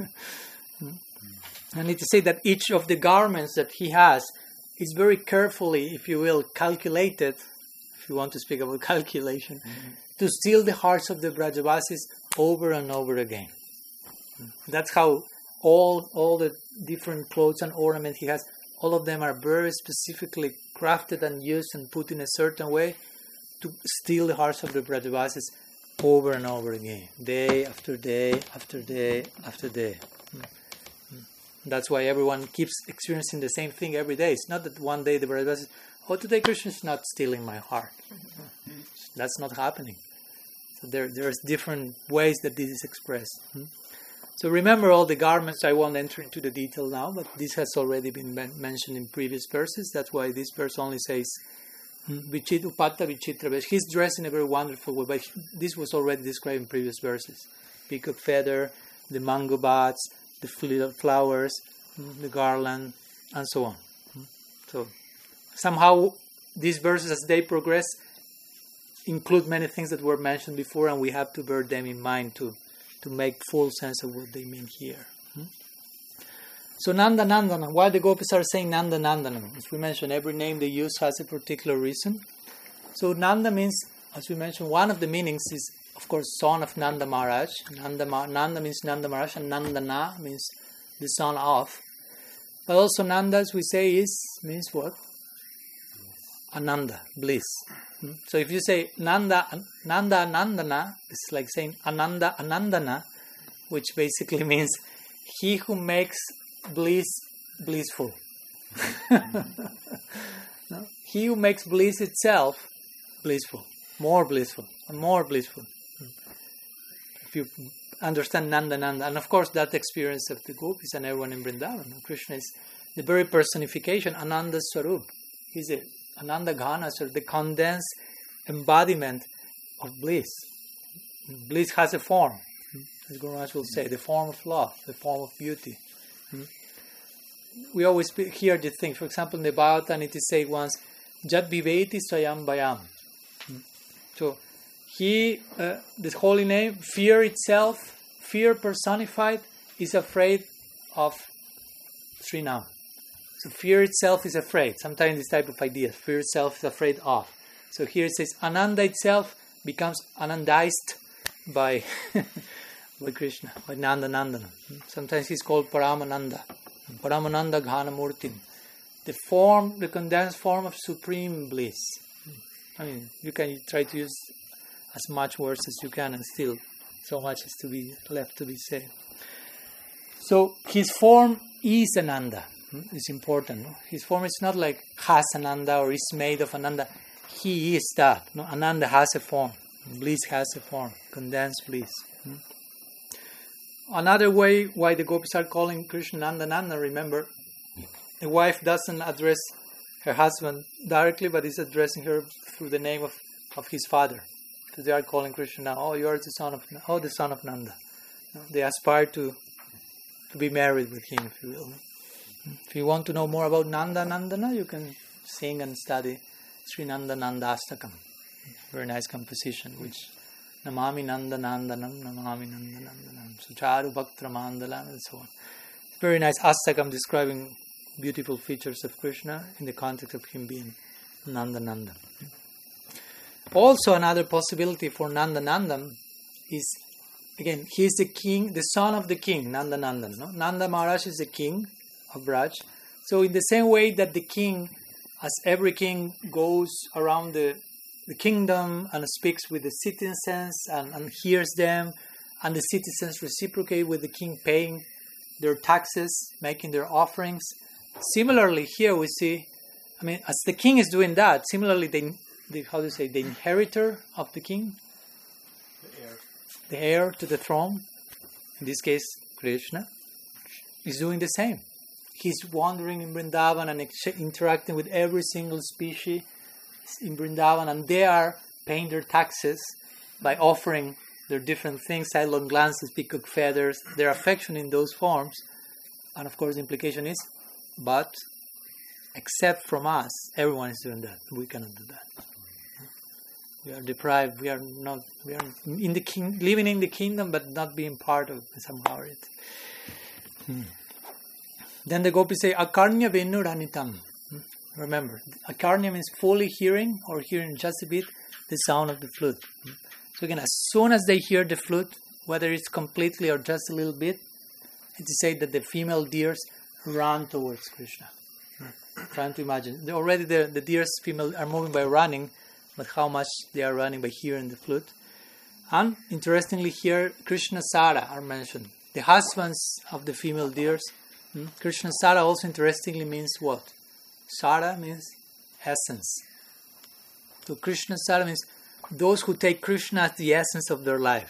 I need to say that each of the garments that he has is very carefully, if you will, calculated, if you want to speak about calculation, to steal the hearts of the Brajavasis over and over again. That's how all the different clothes and ornaments he has, all of them are very specifically crafted and used and put in a certain way to steal the hearts of the Brajavasis over and over again, day after day after day after day. That's why everyone keeps experiencing the same thing every day. It's not that one day the Brajavasis, today Krishna is not stealing my heart. That's not happening. So there's different ways that this is expressed. So remember all the garments. I won't enter into the detail now, but this has already been mentioned in previous verses. That's why this verse only says Upata Vichitra Vesh. He's dressed in a very wonderful way, but this was already described in previous verses. Peacock feather, the mango buds, the flowers, the garland, and so on. So somehow these verses, as they progress, include many things that were mentioned before, and we have to bear them in mind to make full sense of what they mean here. So Nanda Nandanam, why the gopis are saying Nanda Nandanam? As we mentioned, every name they use has a particular reason. So Nanda means, as we mentioned, one of the meanings is, of course, son of Nanda Maharaj. Nanda means Nanda Maharaj, and Nandana means the son of. But also Nanda, as we say, means what? Ananda, bliss. So if you say Nanda Anandana, it's like saying Ananda Anandana, which basically means he who makes bliss blissful. No? He who makes bliss itself blissful, more blissful, and more blissful. If you understand Nanda, and of course that experience of the gopis and everyone in Vrindavan, Krishna is the very personification, Ananda Swarup. He's a Ananda Ghana, so the condensed embodiment of bliss. Bliss has a form, as Guru Maharaj will say, the form of love, the form of beauty. We always hear the thing. For example, in the Bhagavatam it is said once, Jat viveti swayam bayam. So, this holy name, fear itself, fear personified, is afraid of Srinam. So fear itself is afraid. Sometimes this type of idea, fear itself is afraid of. So here it says Ananda itself becomes anandized by Krishna, by Nanda Nandana. Sometimes he's called Paramananda. Paramananda Ghanamurti. The condensed form of supreme bliss. I mean, you can try to use as much words as you can and still so much is to be left to be said. So his form is Ananda. It's important. No? His form is not like has Ananda or is made of Ananda. He is that. No? Ananda has a form. Bliss has a form. Condensed bliss. Another way why the gopis are calling Krishna Nanda Nanda, remember, the wife doesn't address her husband directly, but is addressing her through the name of his father. So they are calling Krishna now, you are the son of Nanda. No? They aspire to be married with him, if you will. If you want to know more about Nanda Nandana, you can sing and study Sri Nanda Nanda Astakam. Very nice composition, which Namami Nanda Nandanam, Namami Nanda Nandanam, Sucharu Bhaktra Mandalam, and so on. Very nice Astakam describing beautiful features of Krishna in the context of him being Nanda Nanda. Also, another possibility for Nanda Nandam is, again, he is the king, the son of the king, Nanda Nandan. No? Nanda Maharaj is the king of Braj. So in the same way that the king, as every king goes around the kingdom and speaks with the citizens and hears them, and the citizens reciprocate with the king paying their taxes, making their offerings. Similarly, here we see, as the king is doing that, similarly, the inheritor of the king, the heir to the throne, in this case, Krishna, is doing the same. He's wandering in Vrindavan and interacting with every single species in Vrindavan, and they are paying their taxes by offering their different things, sidelong glances, peacock feathers, their affection in those forms. And of course the implication is, but except from us, everyone is doing that. We cannot do that. We are deprived. We are in the living in the kingdom, but not being part of somehow it. Then the gopis say, Akarnya Venuranitam. Remember, Akarnya means fully hearing, or hearing just a bit, the sound of the flute. So again, as soon as they hear the flute, whether it's completely or just a little bit, it is said that the female deers run towards Krishna. Trying to imagine. Already the deers female are moving by running, but how much they are running by hearing the flute. And interestingly here, Krishna Sara are mentioned. The husbands of the female deers. Krishna Sara also interestingly means what? Sara means essence. So Krishna Sara means those who take Krishna as the essence of their lives.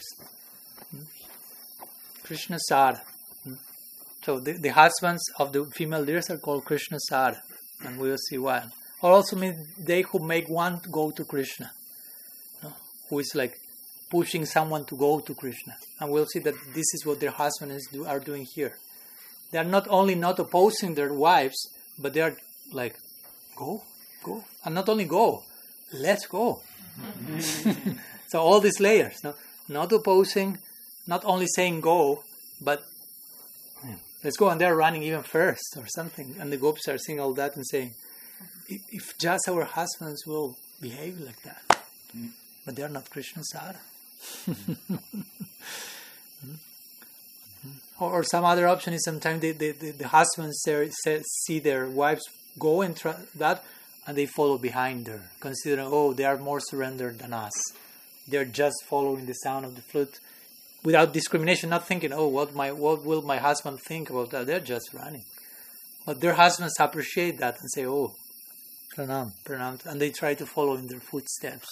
Krishna Sara. So the husbands of the female deers are called Krishna Sara, and we will see why. Or also means they who make one go to Krishna, who is like pushing someone to go to Krishna. And we'll see that this is what their husbands are doing here. They are not only not opposing their wives, but they are like, go. And not only go, let's go. So all these layers, not opposing, not only saying go, but let's go. And they're running even first or something. And the gopis are seeing all that and saying, if just our husbands will behave like that. But they are not Krishna Sara. Or some other option is sometimes the husbands see their wives go and that, and they follow behind her, considering, they are more surrendered than us. They're just following the sound of the flute without discrimination, not thinking, what will my husband think about that? They're just running. But their husbands appreciate that and say, pranam, and they try to follow in their footsteps.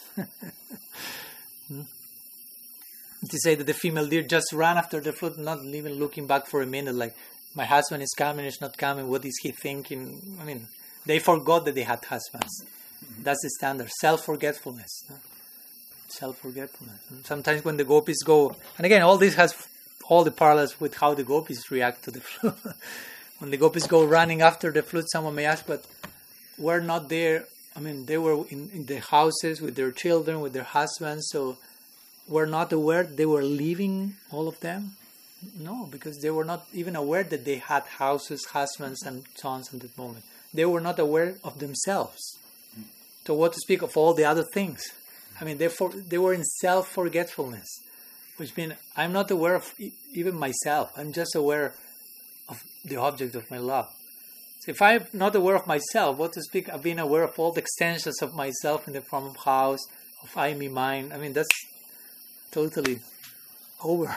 To say that the female deer just ran after the flute, not even looking back for a minute, like, my husband is coming, is not coming, what is he thinking? They forgot that they had husbands. That's the standard, self-forgetfulness. Self-forgetfulness. And sometimes when the gopis go, and again, all this has all the parallels with how the gopis react to the flute. When the gopis go running after the flute, someone may ask, but we're not there they were in their houses with their children, with their husbands, so were not aware they were leaving all of them? No, because they were not even aware that they had houses, husbands, and sons at that moment. They were not aware of themselves. So what to speak of all the other things? They were in self-forgetfulness, which means I'm not aware of even myself. I'm just aware of the object of my love. So if I'm not aware of myself, what to speak of being aware of all the extensions of myself in the form of house, of I, me, mine? That's totally over.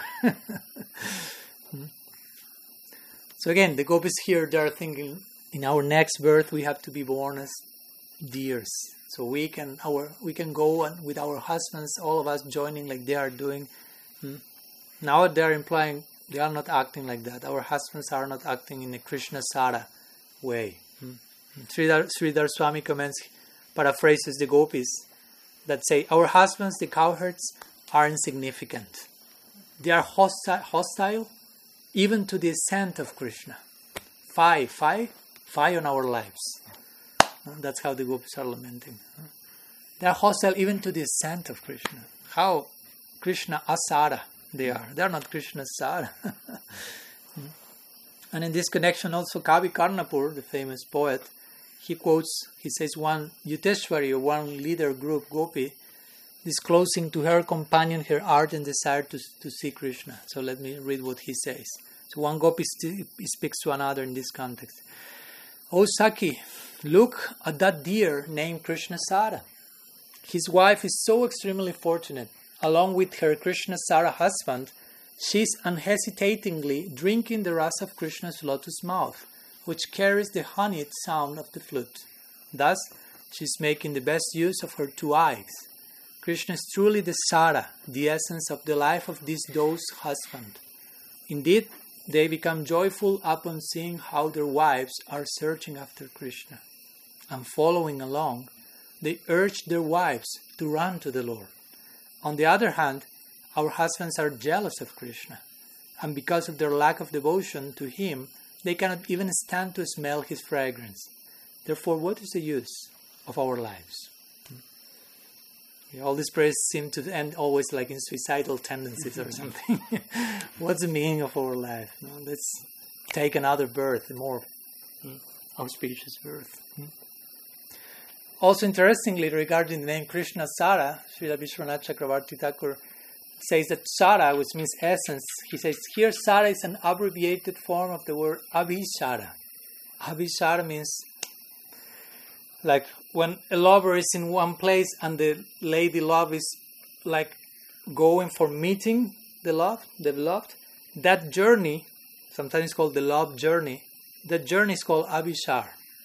So again, the gopis here, they are thinking, in our next birth we have to be born as deers. So we can go and with our husbands, all of us joining like they are doing. Now they are implying they are not acting like that. Our husbands are not acting in a Krishna Sara way. Sridhar Swami paraphrases the gopis that say, our husbands, the cowherds, are insignificant. They are hostile even to the ascent of Krishna. Five on our lives. That's how the gopis are lamenting. They are hostile even to the ascent of Krishna. How Krishna Asara they are. They are not Krishna Sara. And in this connection also Kavi Karnapur, the famous poet, he says one Yuteshwari, or one leader group, Gopi, disclosing to her companion her ardent desire to see Krishna. So let me read what he says. So one Gopi speaks to another in this context. O Saki, look at that deer named Krishna Sara. His wife is so extremely fortunate. Along with her Krishna Sara husband, she is unhesitatingly drinking the rasa of Krishna's lotus mouth, which carries the honeyed sound of the flute. Thus, she is making the best use of her two eyes. Krishna is truly the Sara, the essence of the life of this doe's husband. Indeed, they become joyful upon seeing how their wives are searching after Krishna. And following along, they urge their wives to run to the Lord. On the other hand, our husbands are jealous of Krishna, and because of their lack of devotion to him, they cannot even stand to smell his fragrance. Therefore, what is the use of our lives? All these prayers seem to end always like in suicidal tendencies or something. What's the meaning of our life? Let's take another birth, a more auspicious birth. Also, interestingly, regarding the name Krishna Sara, Srila Vishwanath Chakravarti Thakur says that Sara, which means essence, he says here Sara is an abbreviated form of the word Abhisara. Abhisara means like when a lover is in one place and the lady love is like going for meeting the beloved, that journey, sometimes called the love journey, that journey is called Abhisar.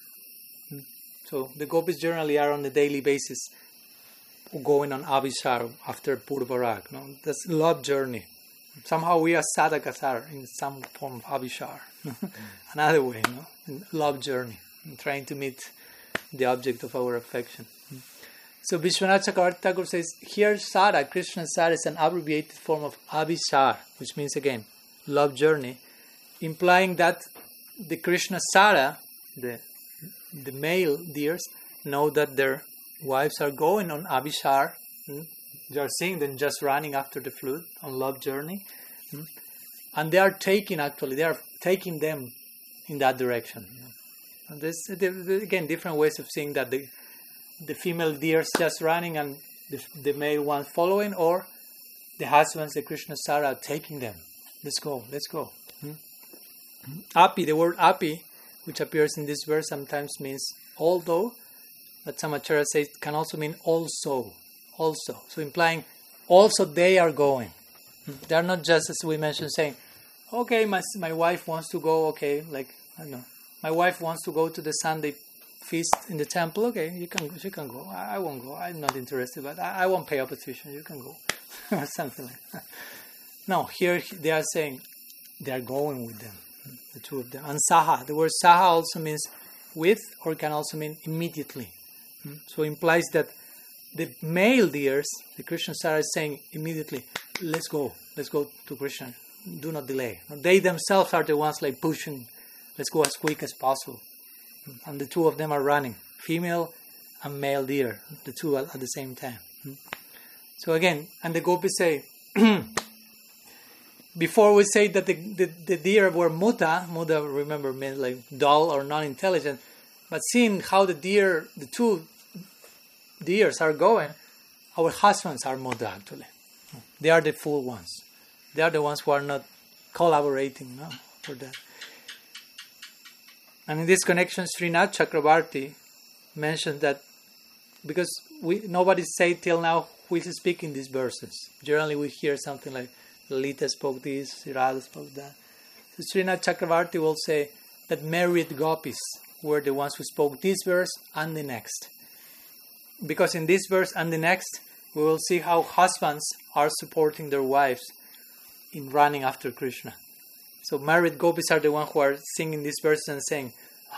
So the gopis generally are on a daily basis going on Abhisar after Purvarag. That's love journey. Somehow we are sadhakas are in some form of Abhisar. Another way, love journey, trying to meet the object of our affection. So Vishwanath Chakravarti Thakur says, here Sara, Krishna Sara, is an abbreviated form of Abhisar, which means again, love journey, implying that the Krishna Sara, the male deers, know that their wives are going on Abhisar. They are seeing them just running after the flute on love journey. And they are taking them in that direction. And there's, again, different ways of seeing that the female deers just running and the male one following, or the husbands, the Krishna Sara, are taking them. Let's go. Api, the word api, which appears in this verse, sometimes means although, but some acharyas say it can also mean also. So implying also they are going. They are not just, as we mentioned, saying, okay, my wife wants to go, okay, like, I don't know, my wife wants to go to the Sunday feast in the temple, okay, she can go. I won't go, I'm not interested, but I won't pay up a tuition, you can go. Or something like that. No, here they are saying they are going with them. The two of them. And saha, the word saha also means with, or can also mean immediately. So it implies that the male deers, the Krishna Sara, is saying immediately, let's go to Krishna, do not delay. They themselves are the ones like pushing, let's go as quick as possible. And the two of them are running. Female and male deer, the two at the same time. So again, and the gopis say, before we say that the deer were muta, remember means like dull or non-intelligent, but seeing how the two deers are going, our husbands are muta actually. They are the fool ones. They are the ones who are not collaborating for that. And in this connection, Srinath Chakravarti mentioned that because nobody said till now who is speaking these verses. Generally we hear something like Lalita spoke this, Radha spoke that. So Srinath Chakravarti will say that married gopis were the ones who spoke this verse and the next. Because in this verse and the next, we will see how husbands are supporting their wives in running after Krishna. So married gopis are the ones who are singing these verses and saying,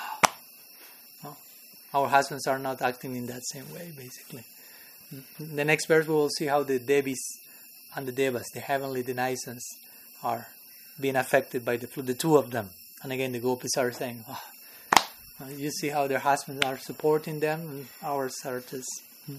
our husbands are not acting in that same way, basically. In the next verse we will see how the Devis and the Devas, the heavenly denizens, are being affected by the two of them. And again the gopis are saying, you see how their husbands are supporting them and ours are just...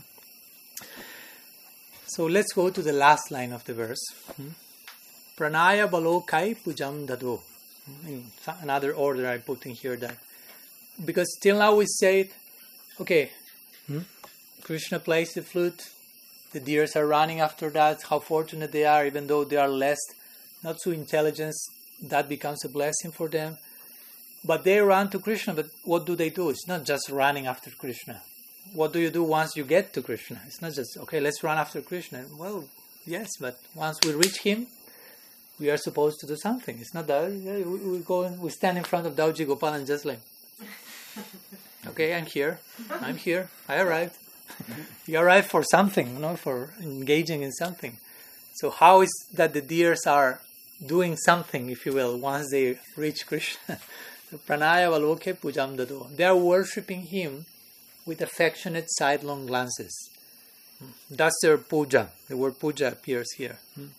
So let's go to the last line of the verse. Pranaya balokai pujam dado. In another order I put in here that. Because till now we say, okay, Krishna plays the flute, the deers are running after that, how fortunate they are, even though they are less, not so intelligent, that becomes a blessing for them. But they run to Krishna, but what do they do? It's not just running after Krishna. What do you do once you get to Krishna? It's not just, okay, let's run after Krishna. Well, yes, but once we reach him, we are supposed to do something. It's not that we stand in front of Dauji Gopal and just like, okay, I'm here, I arrived. You arrived for something, for engaging in something. So how is that the deers are doing something, if you will, once they reach Krishna? So, Pranaya Valoke Pujam Dado. They are worshipping him with affectionate sidelong glances. That's their puja. The word puja appears here.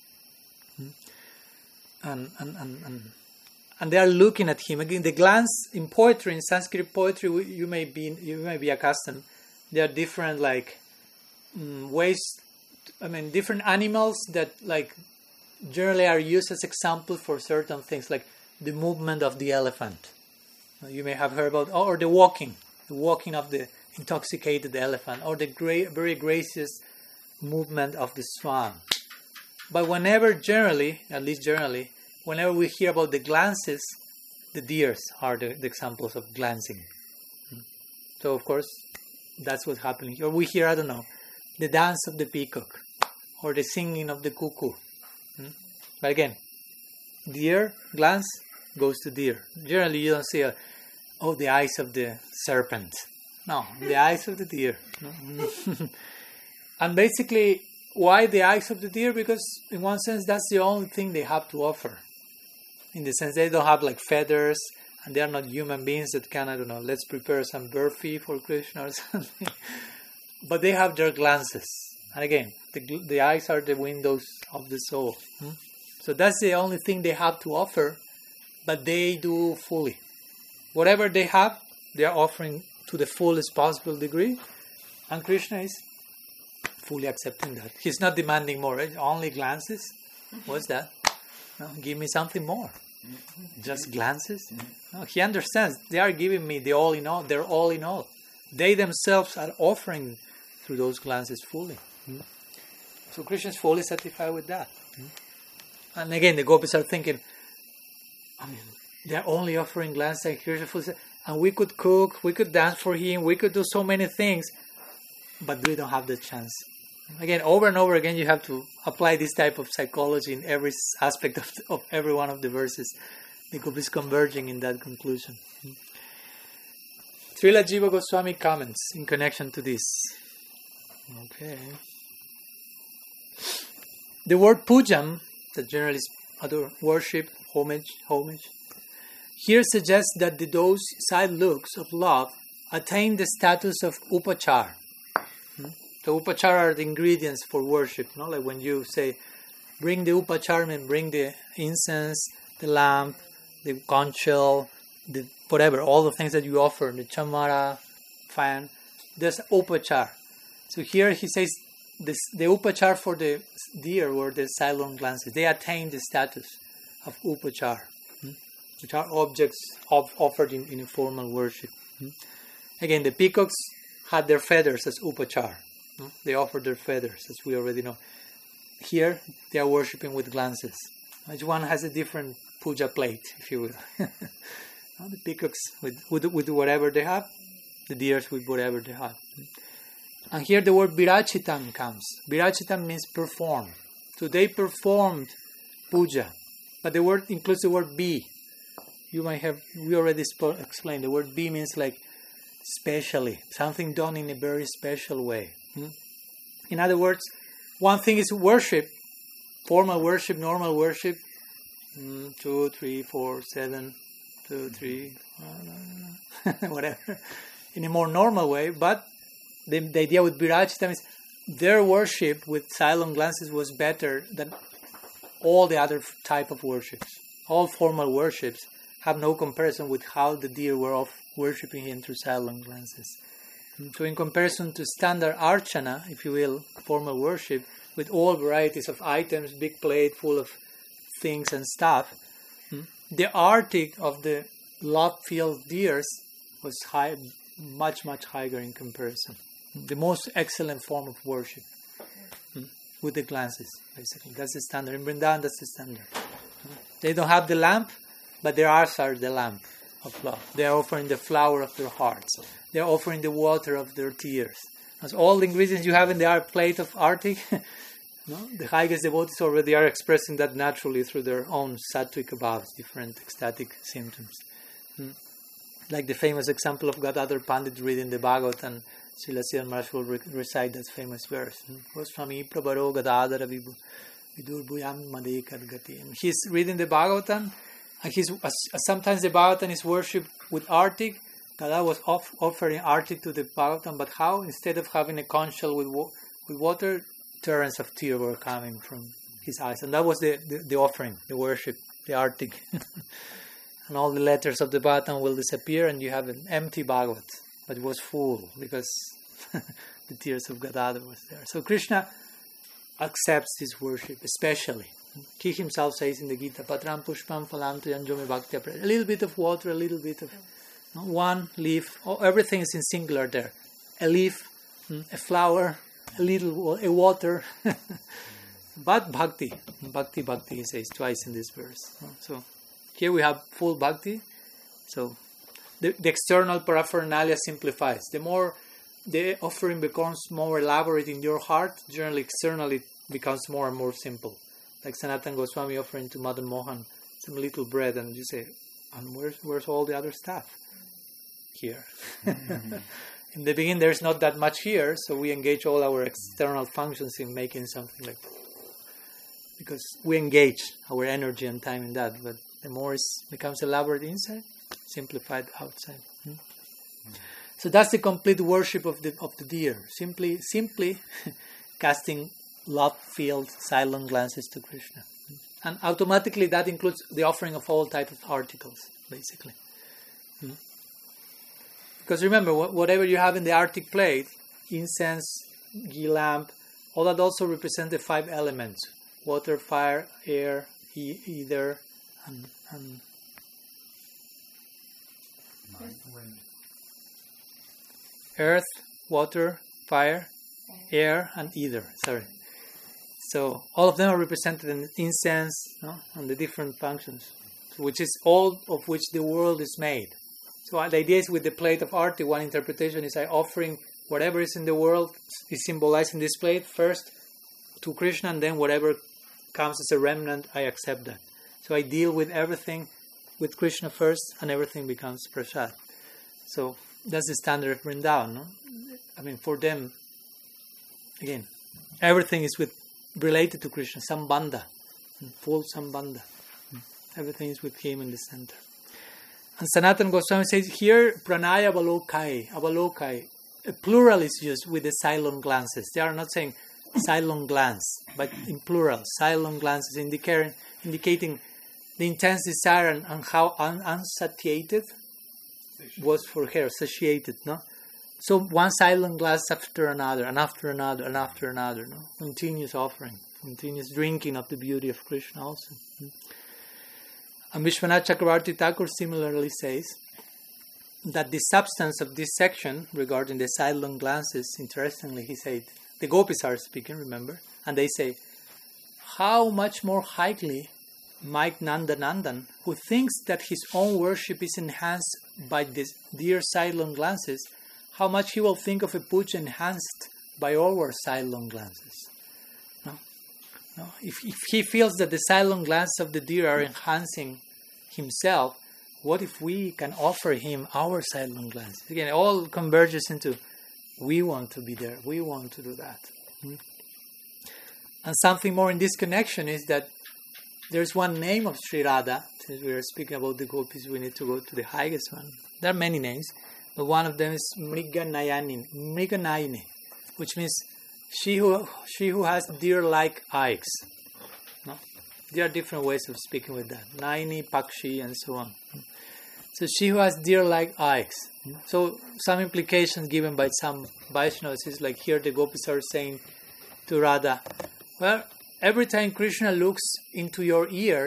And they are looking at him. Again, the glance in poetry, in Sanskrit poetry, you may be accustomed. There are different ways. Different animals that generally are used as examples for certain things, like the movement of the elephant. You may have heard about, or the walking of the intoxicated elephant, or the very gracious movement of the swan. But whenever we hear about the glances, the deers are the examples of glancing. So of course, that's what's happening here. Or we hear, the dance of the peacock, or the singing of the cuckoo. But again, deer, glance, goes to deer. Generally, you don't see the eyes of the serpent. No, the eyes of the deer. And basically, why the eyes of the deer? Because in one sense, that's the only thing they have to offer. In the sense, they don't have feathers, and they are not human beings that can, let's prepare some burfi for Krishna or something. But they have their glances. And again, the eyes are the windows of the soul. So that's the only thing they have to offer, but they do fully. Whatever they have, they are offering to the fullest possible degree, and Krishna is fully accepting that. He's not demanding more, right? Only glances? What's that? No, give me something more. Just glances? No, he understands. They are giving me the all in all. They're all in all. They themselves are offering through those glances fully. So Krishna is fully satisfied with that. And again, the gopis are thinking, they're only offering glances, and Krishna fully said, and we could cook, we could dance for him, we could do so many things, but we don't have the chance. Again, over and over again, you have to apply this type of psychology in every aspect of every one of the verses. The gopis converging in that conclusion. Srila Jiva Goswami comments in connection to this. Okay. The word pujam, that generally is worship, homage, here suggests that those side looks of love attain the status of upachar. The upachar are the ingredients for worship. Like when you say, bring the upachar, bring the incense, the lamp, the conch shell, the whatever, all the things that you offer, the chamara, fan, there's upachar. So here he says the upachar for the deer were the sidelong glances. They attained the status of upachar, which are objects offered in a formal worship. Again, the peacocks had their feathers as upachar. They offered their feathers, as we already know. Here, they are worshipping with glances. Each one has a different puja plate, if you will. The peacocks with whatever they have, the deers with whatever they have. And here the word virachitam comes. Virachitam means perform. So they performed puja. But the word includes the word be. We already explained. The word be means like specially, something done in a very special way. In other words, one thing is worship, formal worship, normal worship, 2, 3, 4, 7, 2, 3, whatever, in a more normal way. But the idea with Virachitam is their worship with silent glances was better than all the other type of worships. All formal worships have no comparison with how the deer were worshipping him through silent glances. So in comparison to standard archana, if you will, formal worship, with all varieties of items, big plate full of things and stuff, the artik of the love-filled deers was much higher in comparison. The most excellent form of worship, with the glances, basically. That's the standard. In Vrindavan, that's the standard. They don't have the lamp, but their hearts are the lamp of love. They are offering the flower of their hearts. They are offering the water of their tears. As all the ingredients you have in the plate of artik, the highest devotees already are expressing that naturally through their own sattvic bhavas, different ecstatic symptoms. Like the famous example of Gadadhar Pandit reading the Bhagavad, and Srila Siddhar Maharaj will recite that famous verse. Swami Prabharo Gadadhara Vidur Bhuyam Madekar Gati. He's reading the Bhagavatam, and sometimes the Bhagavatam is worshipped with artik. Gadadhar was offering artik to the Bhagavatam, but how? Instead of having a conch shell with water, torrents of tears were coming from his eyes. And that was the offering, the worship, the artik. And all the letters of the Bhagavatam will disappear, and you have an empty Bhagavat. But it was full, because the tears of Gadadhar was there. So Krishna accepts this worship, especially. He himself says in the Gita, Patram Pushpam Phalam Tuyanjome Bhaktya. A little bit of water, a little bit of one leaf. Everything is in singular there. A leaf, a flower, a water. But bhakti, he says twice in this verse. So here we have full bhakti. So the external paraphernalia simplifies. The more the offering becomes more elaborate in your heart, generally externally it becomes more and more simple. Like Sanatana Goswami offering to Madan Mohan some little bread, and you say, and where's all the other stuff? Here. In the beginning there's not that much here, so we engage all our external functions in making something like that. Because we engage our energy and time in that, but the more it becomes elaborate inside, simplified outside. So that's the complete worship of the deer. Simply casting love-filled silent glances to Krishna. And automatically that includes the offering of all types of articles, basically. Because remember, whatever you have in the artik plate, incense, ghee lamp, all that also represent the 5 elements. Water, fire, air, ether, and earth, water, fire, air, and ether. So all of them are represented in incense, and the different functions, which is all of which the world is made. So the idea is with the plate of artik, one interpretation is offering whatever is in the world is symbolized in this plate first to Krishna, and then whatever comes as a remnant, I accept that. So I deal with everything with Krishna first, and everything becomes prasad. So that's the standard of Vrindavan. I mean, for them, again, everything is related to Krishna, sambandha, full sambandha. Everything is with him in the center. And Sanatana Goswami says here, pranaya avalokai. A plural is used with the silent glances. They are not saying silent glance, but in plural, silent glances, indicating the intense desire and how unsatiated was for her, satiated, So one silent glass after another, and after another, and after another. No? Continuous offering, continuous drinking of the beauty of Krishna also. And Vishwanath Chakravarti Thakur similarly says that the substance of this section regarding the silent glances, interestingly, he said, the gopis are speaking, remember, and they say, how much more highly might Nanda Nandan, who thinks that his own worship is enhanced by these dear silent glances, how much he will think of a puja enhanced by our silent glances. No? No? If he feels that the silent glances of the deer are enhancing himself, what if we can offer him our silent glances? Again, it all converges into we want to be there, we want to do that. And something more in this connection is that there's one name of Sri Radha. Since we are speaking about the gopis, we need to go to the highest one. There are many names, but one of them is Mriganayini, which means she who has deer-like eyes. No? There are different ways of speaking with that. Nayini, Pakshi, and so on. So she who has deer-like eyes. So some implications given by some Vaishnavas is like here the gopis are saying to Radha, well, every time Krishna looks into your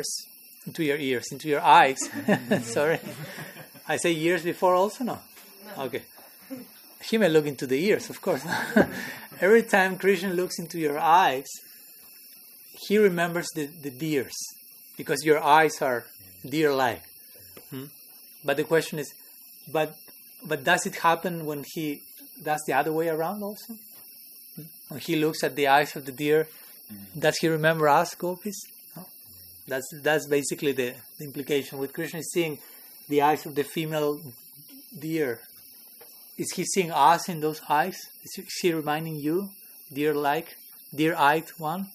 eyes, sorry, I say ears before also, no? Okay. He may look into the ears, of course. Every time Krishna looks into your eyes, he remembers the deers, because your eyes are deer-like. But the question is, but does it happen when he does the other way around also? When he looks at the eyes of the deer, does he remember us, gopis? No? That's basically the implication. With Krishna seeing the eyes of the female deer, is he seeing us in those eyes? Is he reminding you, deer-like, deer-eyed one?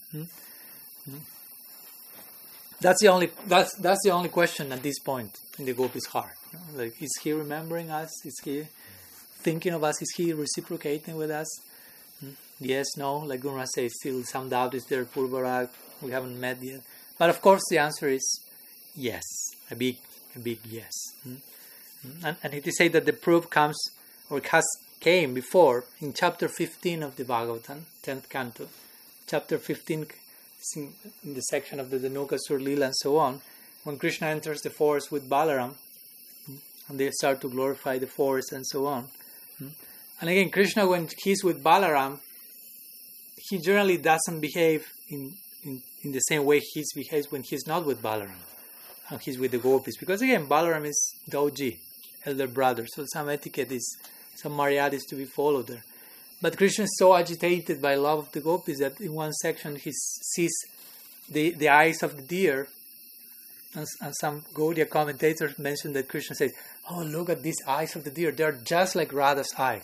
That's the only question at this point in the gopis' heart. Like, is he remembering us? Is he thinking of us? Is he reciprocating with us? Yes, no. Like Gurma says, still some doubt is there. Purvarag, we haven't met yet. But of course, the answer is yes, a big yes. And it is said that the proof comes or came before in chapter 15 of the Bhagavatam, 10th canto. Chapter 15 in the section of the Dhanukasur Lila and so on, when Krishna enters the forest with Balaram, and they start to glorify the forest and so on. And again, Krishna, when he's with Balaram, he generally doesn't behave in the same way he behaves when he's not with Balaram, and he's with the gopis. Because again, Balaram is Dauji, elder brother, so some etiquette some maryada is to be followed there. But Krishna is so agitated by love of the gopis that in one section he sees the eyes of the deer, and some Gaudiya commentators mention that Krishna says, oh, look at these eyes of the deer, they are just like Radha's eyes.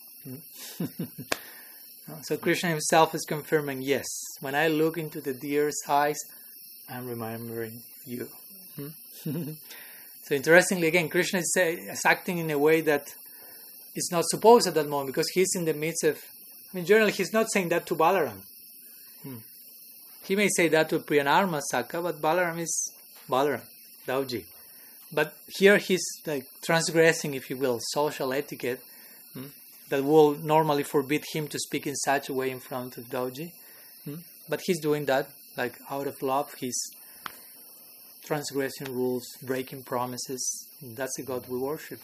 So Krishna himself is confirming, yes, when I look into the deer's eyes, I'm remembering you. So interestingly, again, Krishna is acting in a way that is not supposed at that moment, because he's in the midst of, generally he's not saying that to Balaram. He may say that to Priyanarma Sakha, but Balaram is Balaram, Dauji. But here he's like transgressing, if you will, social etiquette that will normally forbid him to speak in such a way in front of Dauji. But he's doing that like out of love. He's transgressing rules, breaking promises. That's the God we worship.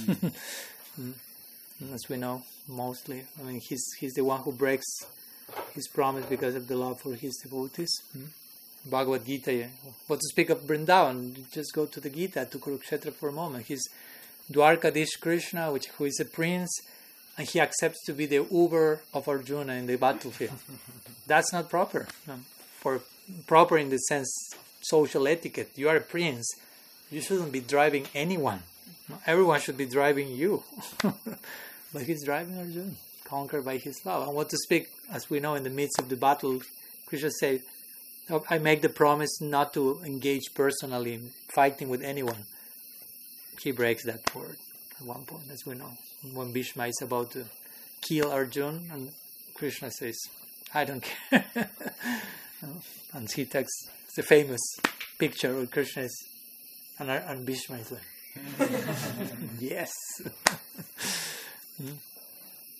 As we know, mostly. He's the one who breaks his promise because of the love for his devotees. Bhagavad Gita, but to speak of Vrindavan, just go to the Gita, to Kurukshetra for a moment. He's Dwarkadish Krishna, who is a prince, and he accepts to be the Uber of Arjuna in the battlefield. That's not proper. For proper in the sense social etiquette. You are a prince. You shouldn't be driving anyone. Everyone should be driving you. But he's driving Arjuna, conquered by his love. And what to speak, as we know, in the midst of the battle, Krishna said, I make the promise not to engage personally in fighting with anyone. He breaks that word at one point, as we know. When Bhishma is about to kill Arjuna, and Krishna says, I don't care. And he takes the famous picture where Krishna is, and Bhishma is like, yes.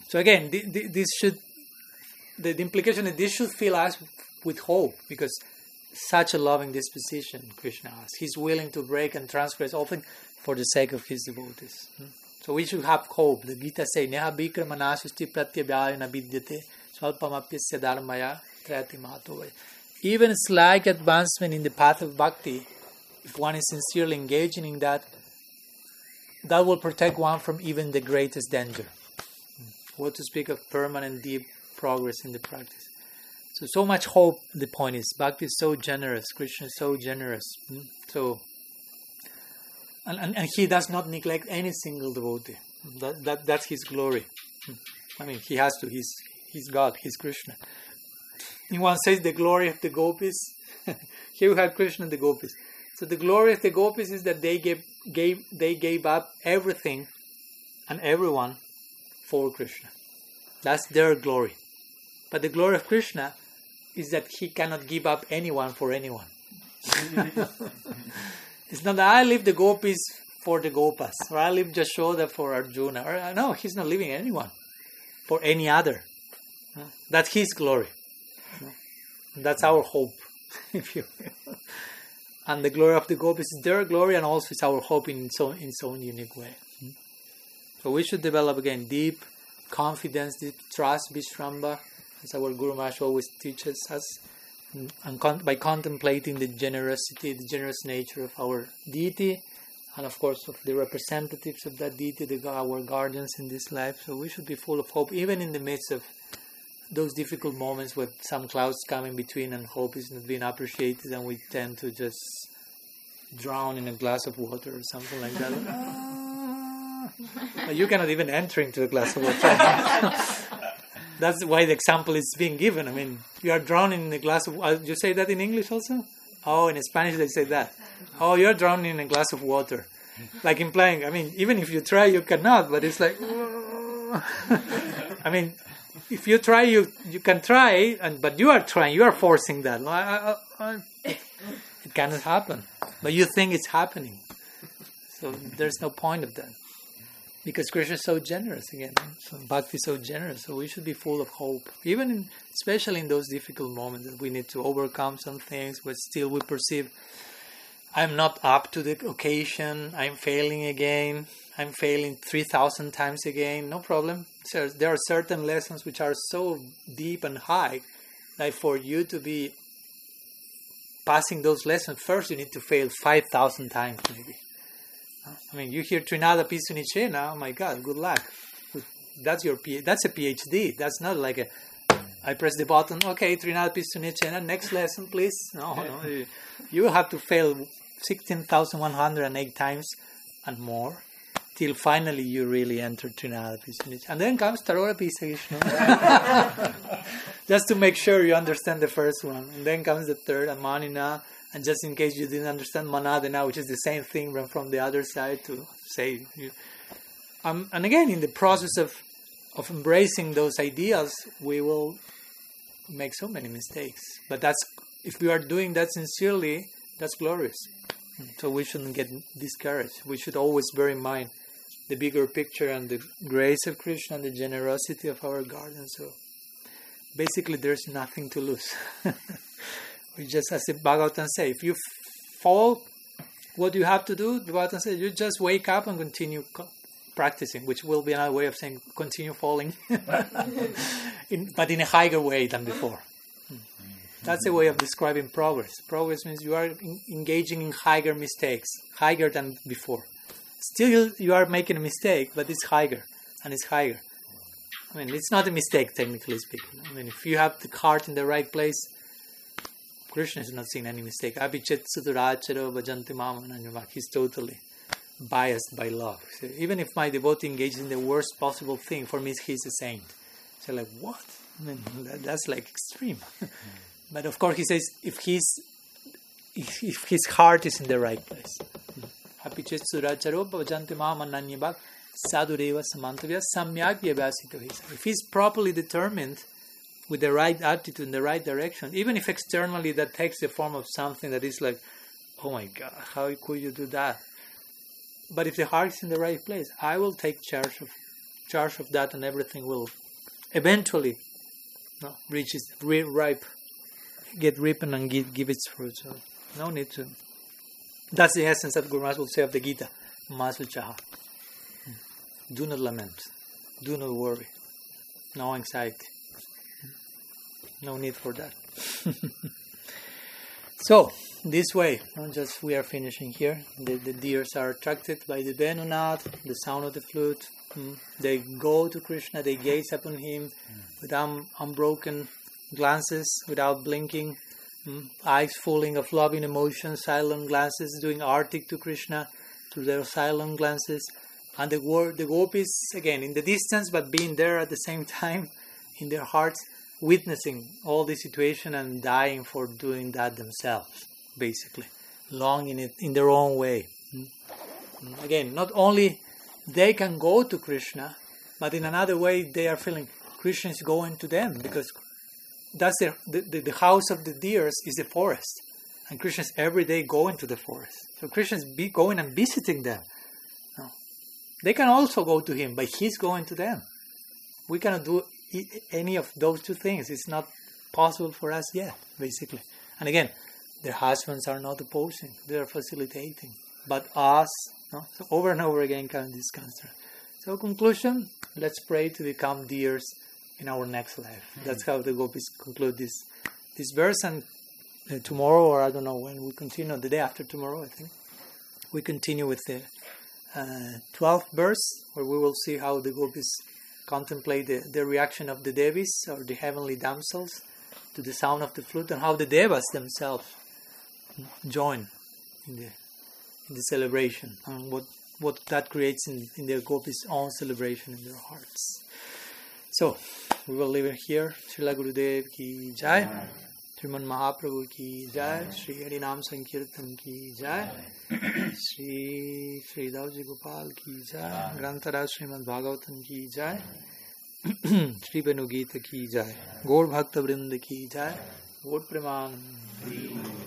So again, this should, the implication is this should fill us with hope, because such a loving disposition Krishna has. He's willing to break and transgress all things for the sake of his devotees. So we should have hope. The Gita says, Neha Bikra Manasusti Pratyabhyayana Vidyate Swalpamapyasya Dharmaya Trati Matovaya. Even slight advancement in the path of bhakti, if one is sincerely engaging in that, that will protect one from even the greatest danger. What to speak of permanent deep progress in the practice. So much hope, the point is. Bhakti is so generous. Krishna is so generous. So, and he does not neglect any single devotee. That's his glory. I mean, he has to. He's God. He's Krishna. And one says the glory of the gopis. Here we have Krishna and the gopis. So the glory of the gopis is that they gave up everything and everyone for Krishna. That's their glory. But the glory of Krishna is that he cannot give up anyone for anyone. It's not that I leave the gopis for the gopas, or I leave Jashoda for Arjuna. Or, no, he's not leaving anyone for any other. That's his glory. That's our hope, if you will. And the glory of the gopis is their glory, and also it's our hope in its own unique way. So we should develop again deep confidence, deep trust, Vishramba, as our Guru Maharaj always teaches us, and by contemplating the generosity, the generous nature of our deity, and of course of the representatives of that deity, our guardians in this life. So we should be full of hope, even in the midst of those difficult moments with some clouds coming between and hope is not being appreciated, and we tend to just drown in a glass of water or something like that. But you cannot even enter into a glass of water. That's why the example is being given. I mean, you are drowning in a glass of... you say that in English also? Oh, in Spanish they say that. Oh, you're drowning in a glass of water. Like implying, I mean, even if you try, you cannot, but it's like... I mean, if you try, you can try, but you are trying, you are forcing that. It cannot happen. But you think it's happening. So there's no point of that. Because Krishna is so generous again. So Bhakti is so generous. So we should be full of hope. Especially in those difficult moments that we need to overcome some things, but still we perceive, I'm not up to the occasion, I'm failing again, I'm failing 3,000 times again, no problem. So there are certain lessons which are so deep and high that for you to be passing those lessons, first you need to fail 5,000 times maybe. I mean, you hear Trinada Pisunicena, oh my God, good luck. That's a PhD. That's not like I press the button, okay, Trinada Pisunicena, next lesson please. No. You have to fail 16,108 times and more till finally you really enter Trinada Pisunicena. And then comes Tarora Pisagishnu. Just to make sure you understand the first one. And then comes the third, Amanina. And just in case you didn't understand Manadana, which is the same thing from the other side, to say. And again, in the process of embracing those ideas, we will make so many mistakes. But if we are doing that sincerely, that's glorious. So we shouldn't get discouraged. We should always bear in mind the bigger picture and the grace of Krishna and the generosity of our guardian. So basically, there's nothing to lose. We just, as the Bhagavatam says, if you fall, what you have to do, the Bhagavatam says, you just wake up and continue practicing, which will be another way of saying continue falling, but in a higher way than before. That's a way of describing progress. Progress means you are engaging in higher mistakes, higher than before. Still, you are making a mistake, but it's higher, and it's higher. I mean, it's not a mistake, technically speaking. I mean, if you have the heart in the right place, Krishna has not seen any mistake. Abhichet Suduracharo Bhajanti Mamananyavak. He's totally biased by love. So even if my devotee engages in the worst possible thing, for me he's a saint. So like, what? I mean, that's like extreme. But of course he says, if his heart is in the right place. Abhichet Suduracharo Bhajanti Mamananyavak Sadureva Samantavya Samyak Vyabhasito. If he's properly determined, with the right attitude in the right direction, even if externally that takes the form of something that is like, oh my God, how could you do that? But if the heart is in the right place, I will take charge of charge of that, and everything will eventually reach its ripe, get ripened and give its fruit. So no need to. That's the essence that Guru Maharaj will say of the Gita. Masu chaha. Do not lament. Do not worry. No anxiety. No need for that. So, this way, just we are finishing here. The deers are attracted by the Venunat, the sound of the flute. They go to Krishna, they gaze upon him with unbroken glances, without blinking, eyes full of loving emotion, silent glances, doing artik to Krishna through their silent glances. And the gopis, again, in the distance, but being there at the same time, in their hearts, witnessing all the situation and dying for doing that themselves, basically, longing it in their own way. Again, not only they can go to Krishna, but in another way they are feeling Krishna is going to them, because that's the house of the deers is the forest, and Krishna is every day going to the forest. So Krishna is going and visiting them. No. They can also go to him, but he's going to them. We cannot do any of those two things. It's not possible for us yet, basically. And again, their husbands are not opposing, they are facilitating. But us, so over and over again comes this construct. So conclusion, let's pray to become deers in our next life. That's how the gopis conclude this verse. And tomorrow, or I don't know when, we continue, the day after tomorrow, I think, we continue with the 12th verse, where we will see how the gopis contemplate the reaction of the Devis, or the heavenly damsels, to the sound of the flute, and how the Devas themselves join in the celebration, and what that creates in their gopis' own celebration in their hearts. So, we will leave it here. Srila Gurudev ki jai, Sriman Mahaprabhu ki jai, Sri Harinam Sankirtan ki jai, Sri Sridhavji Gopal ki jai, Grantaraj Srimad Bhagavatam ki jai, Sri Venu Gita ki jai, Gaur Bhakta Vrinda ki jai, Gaur Preman.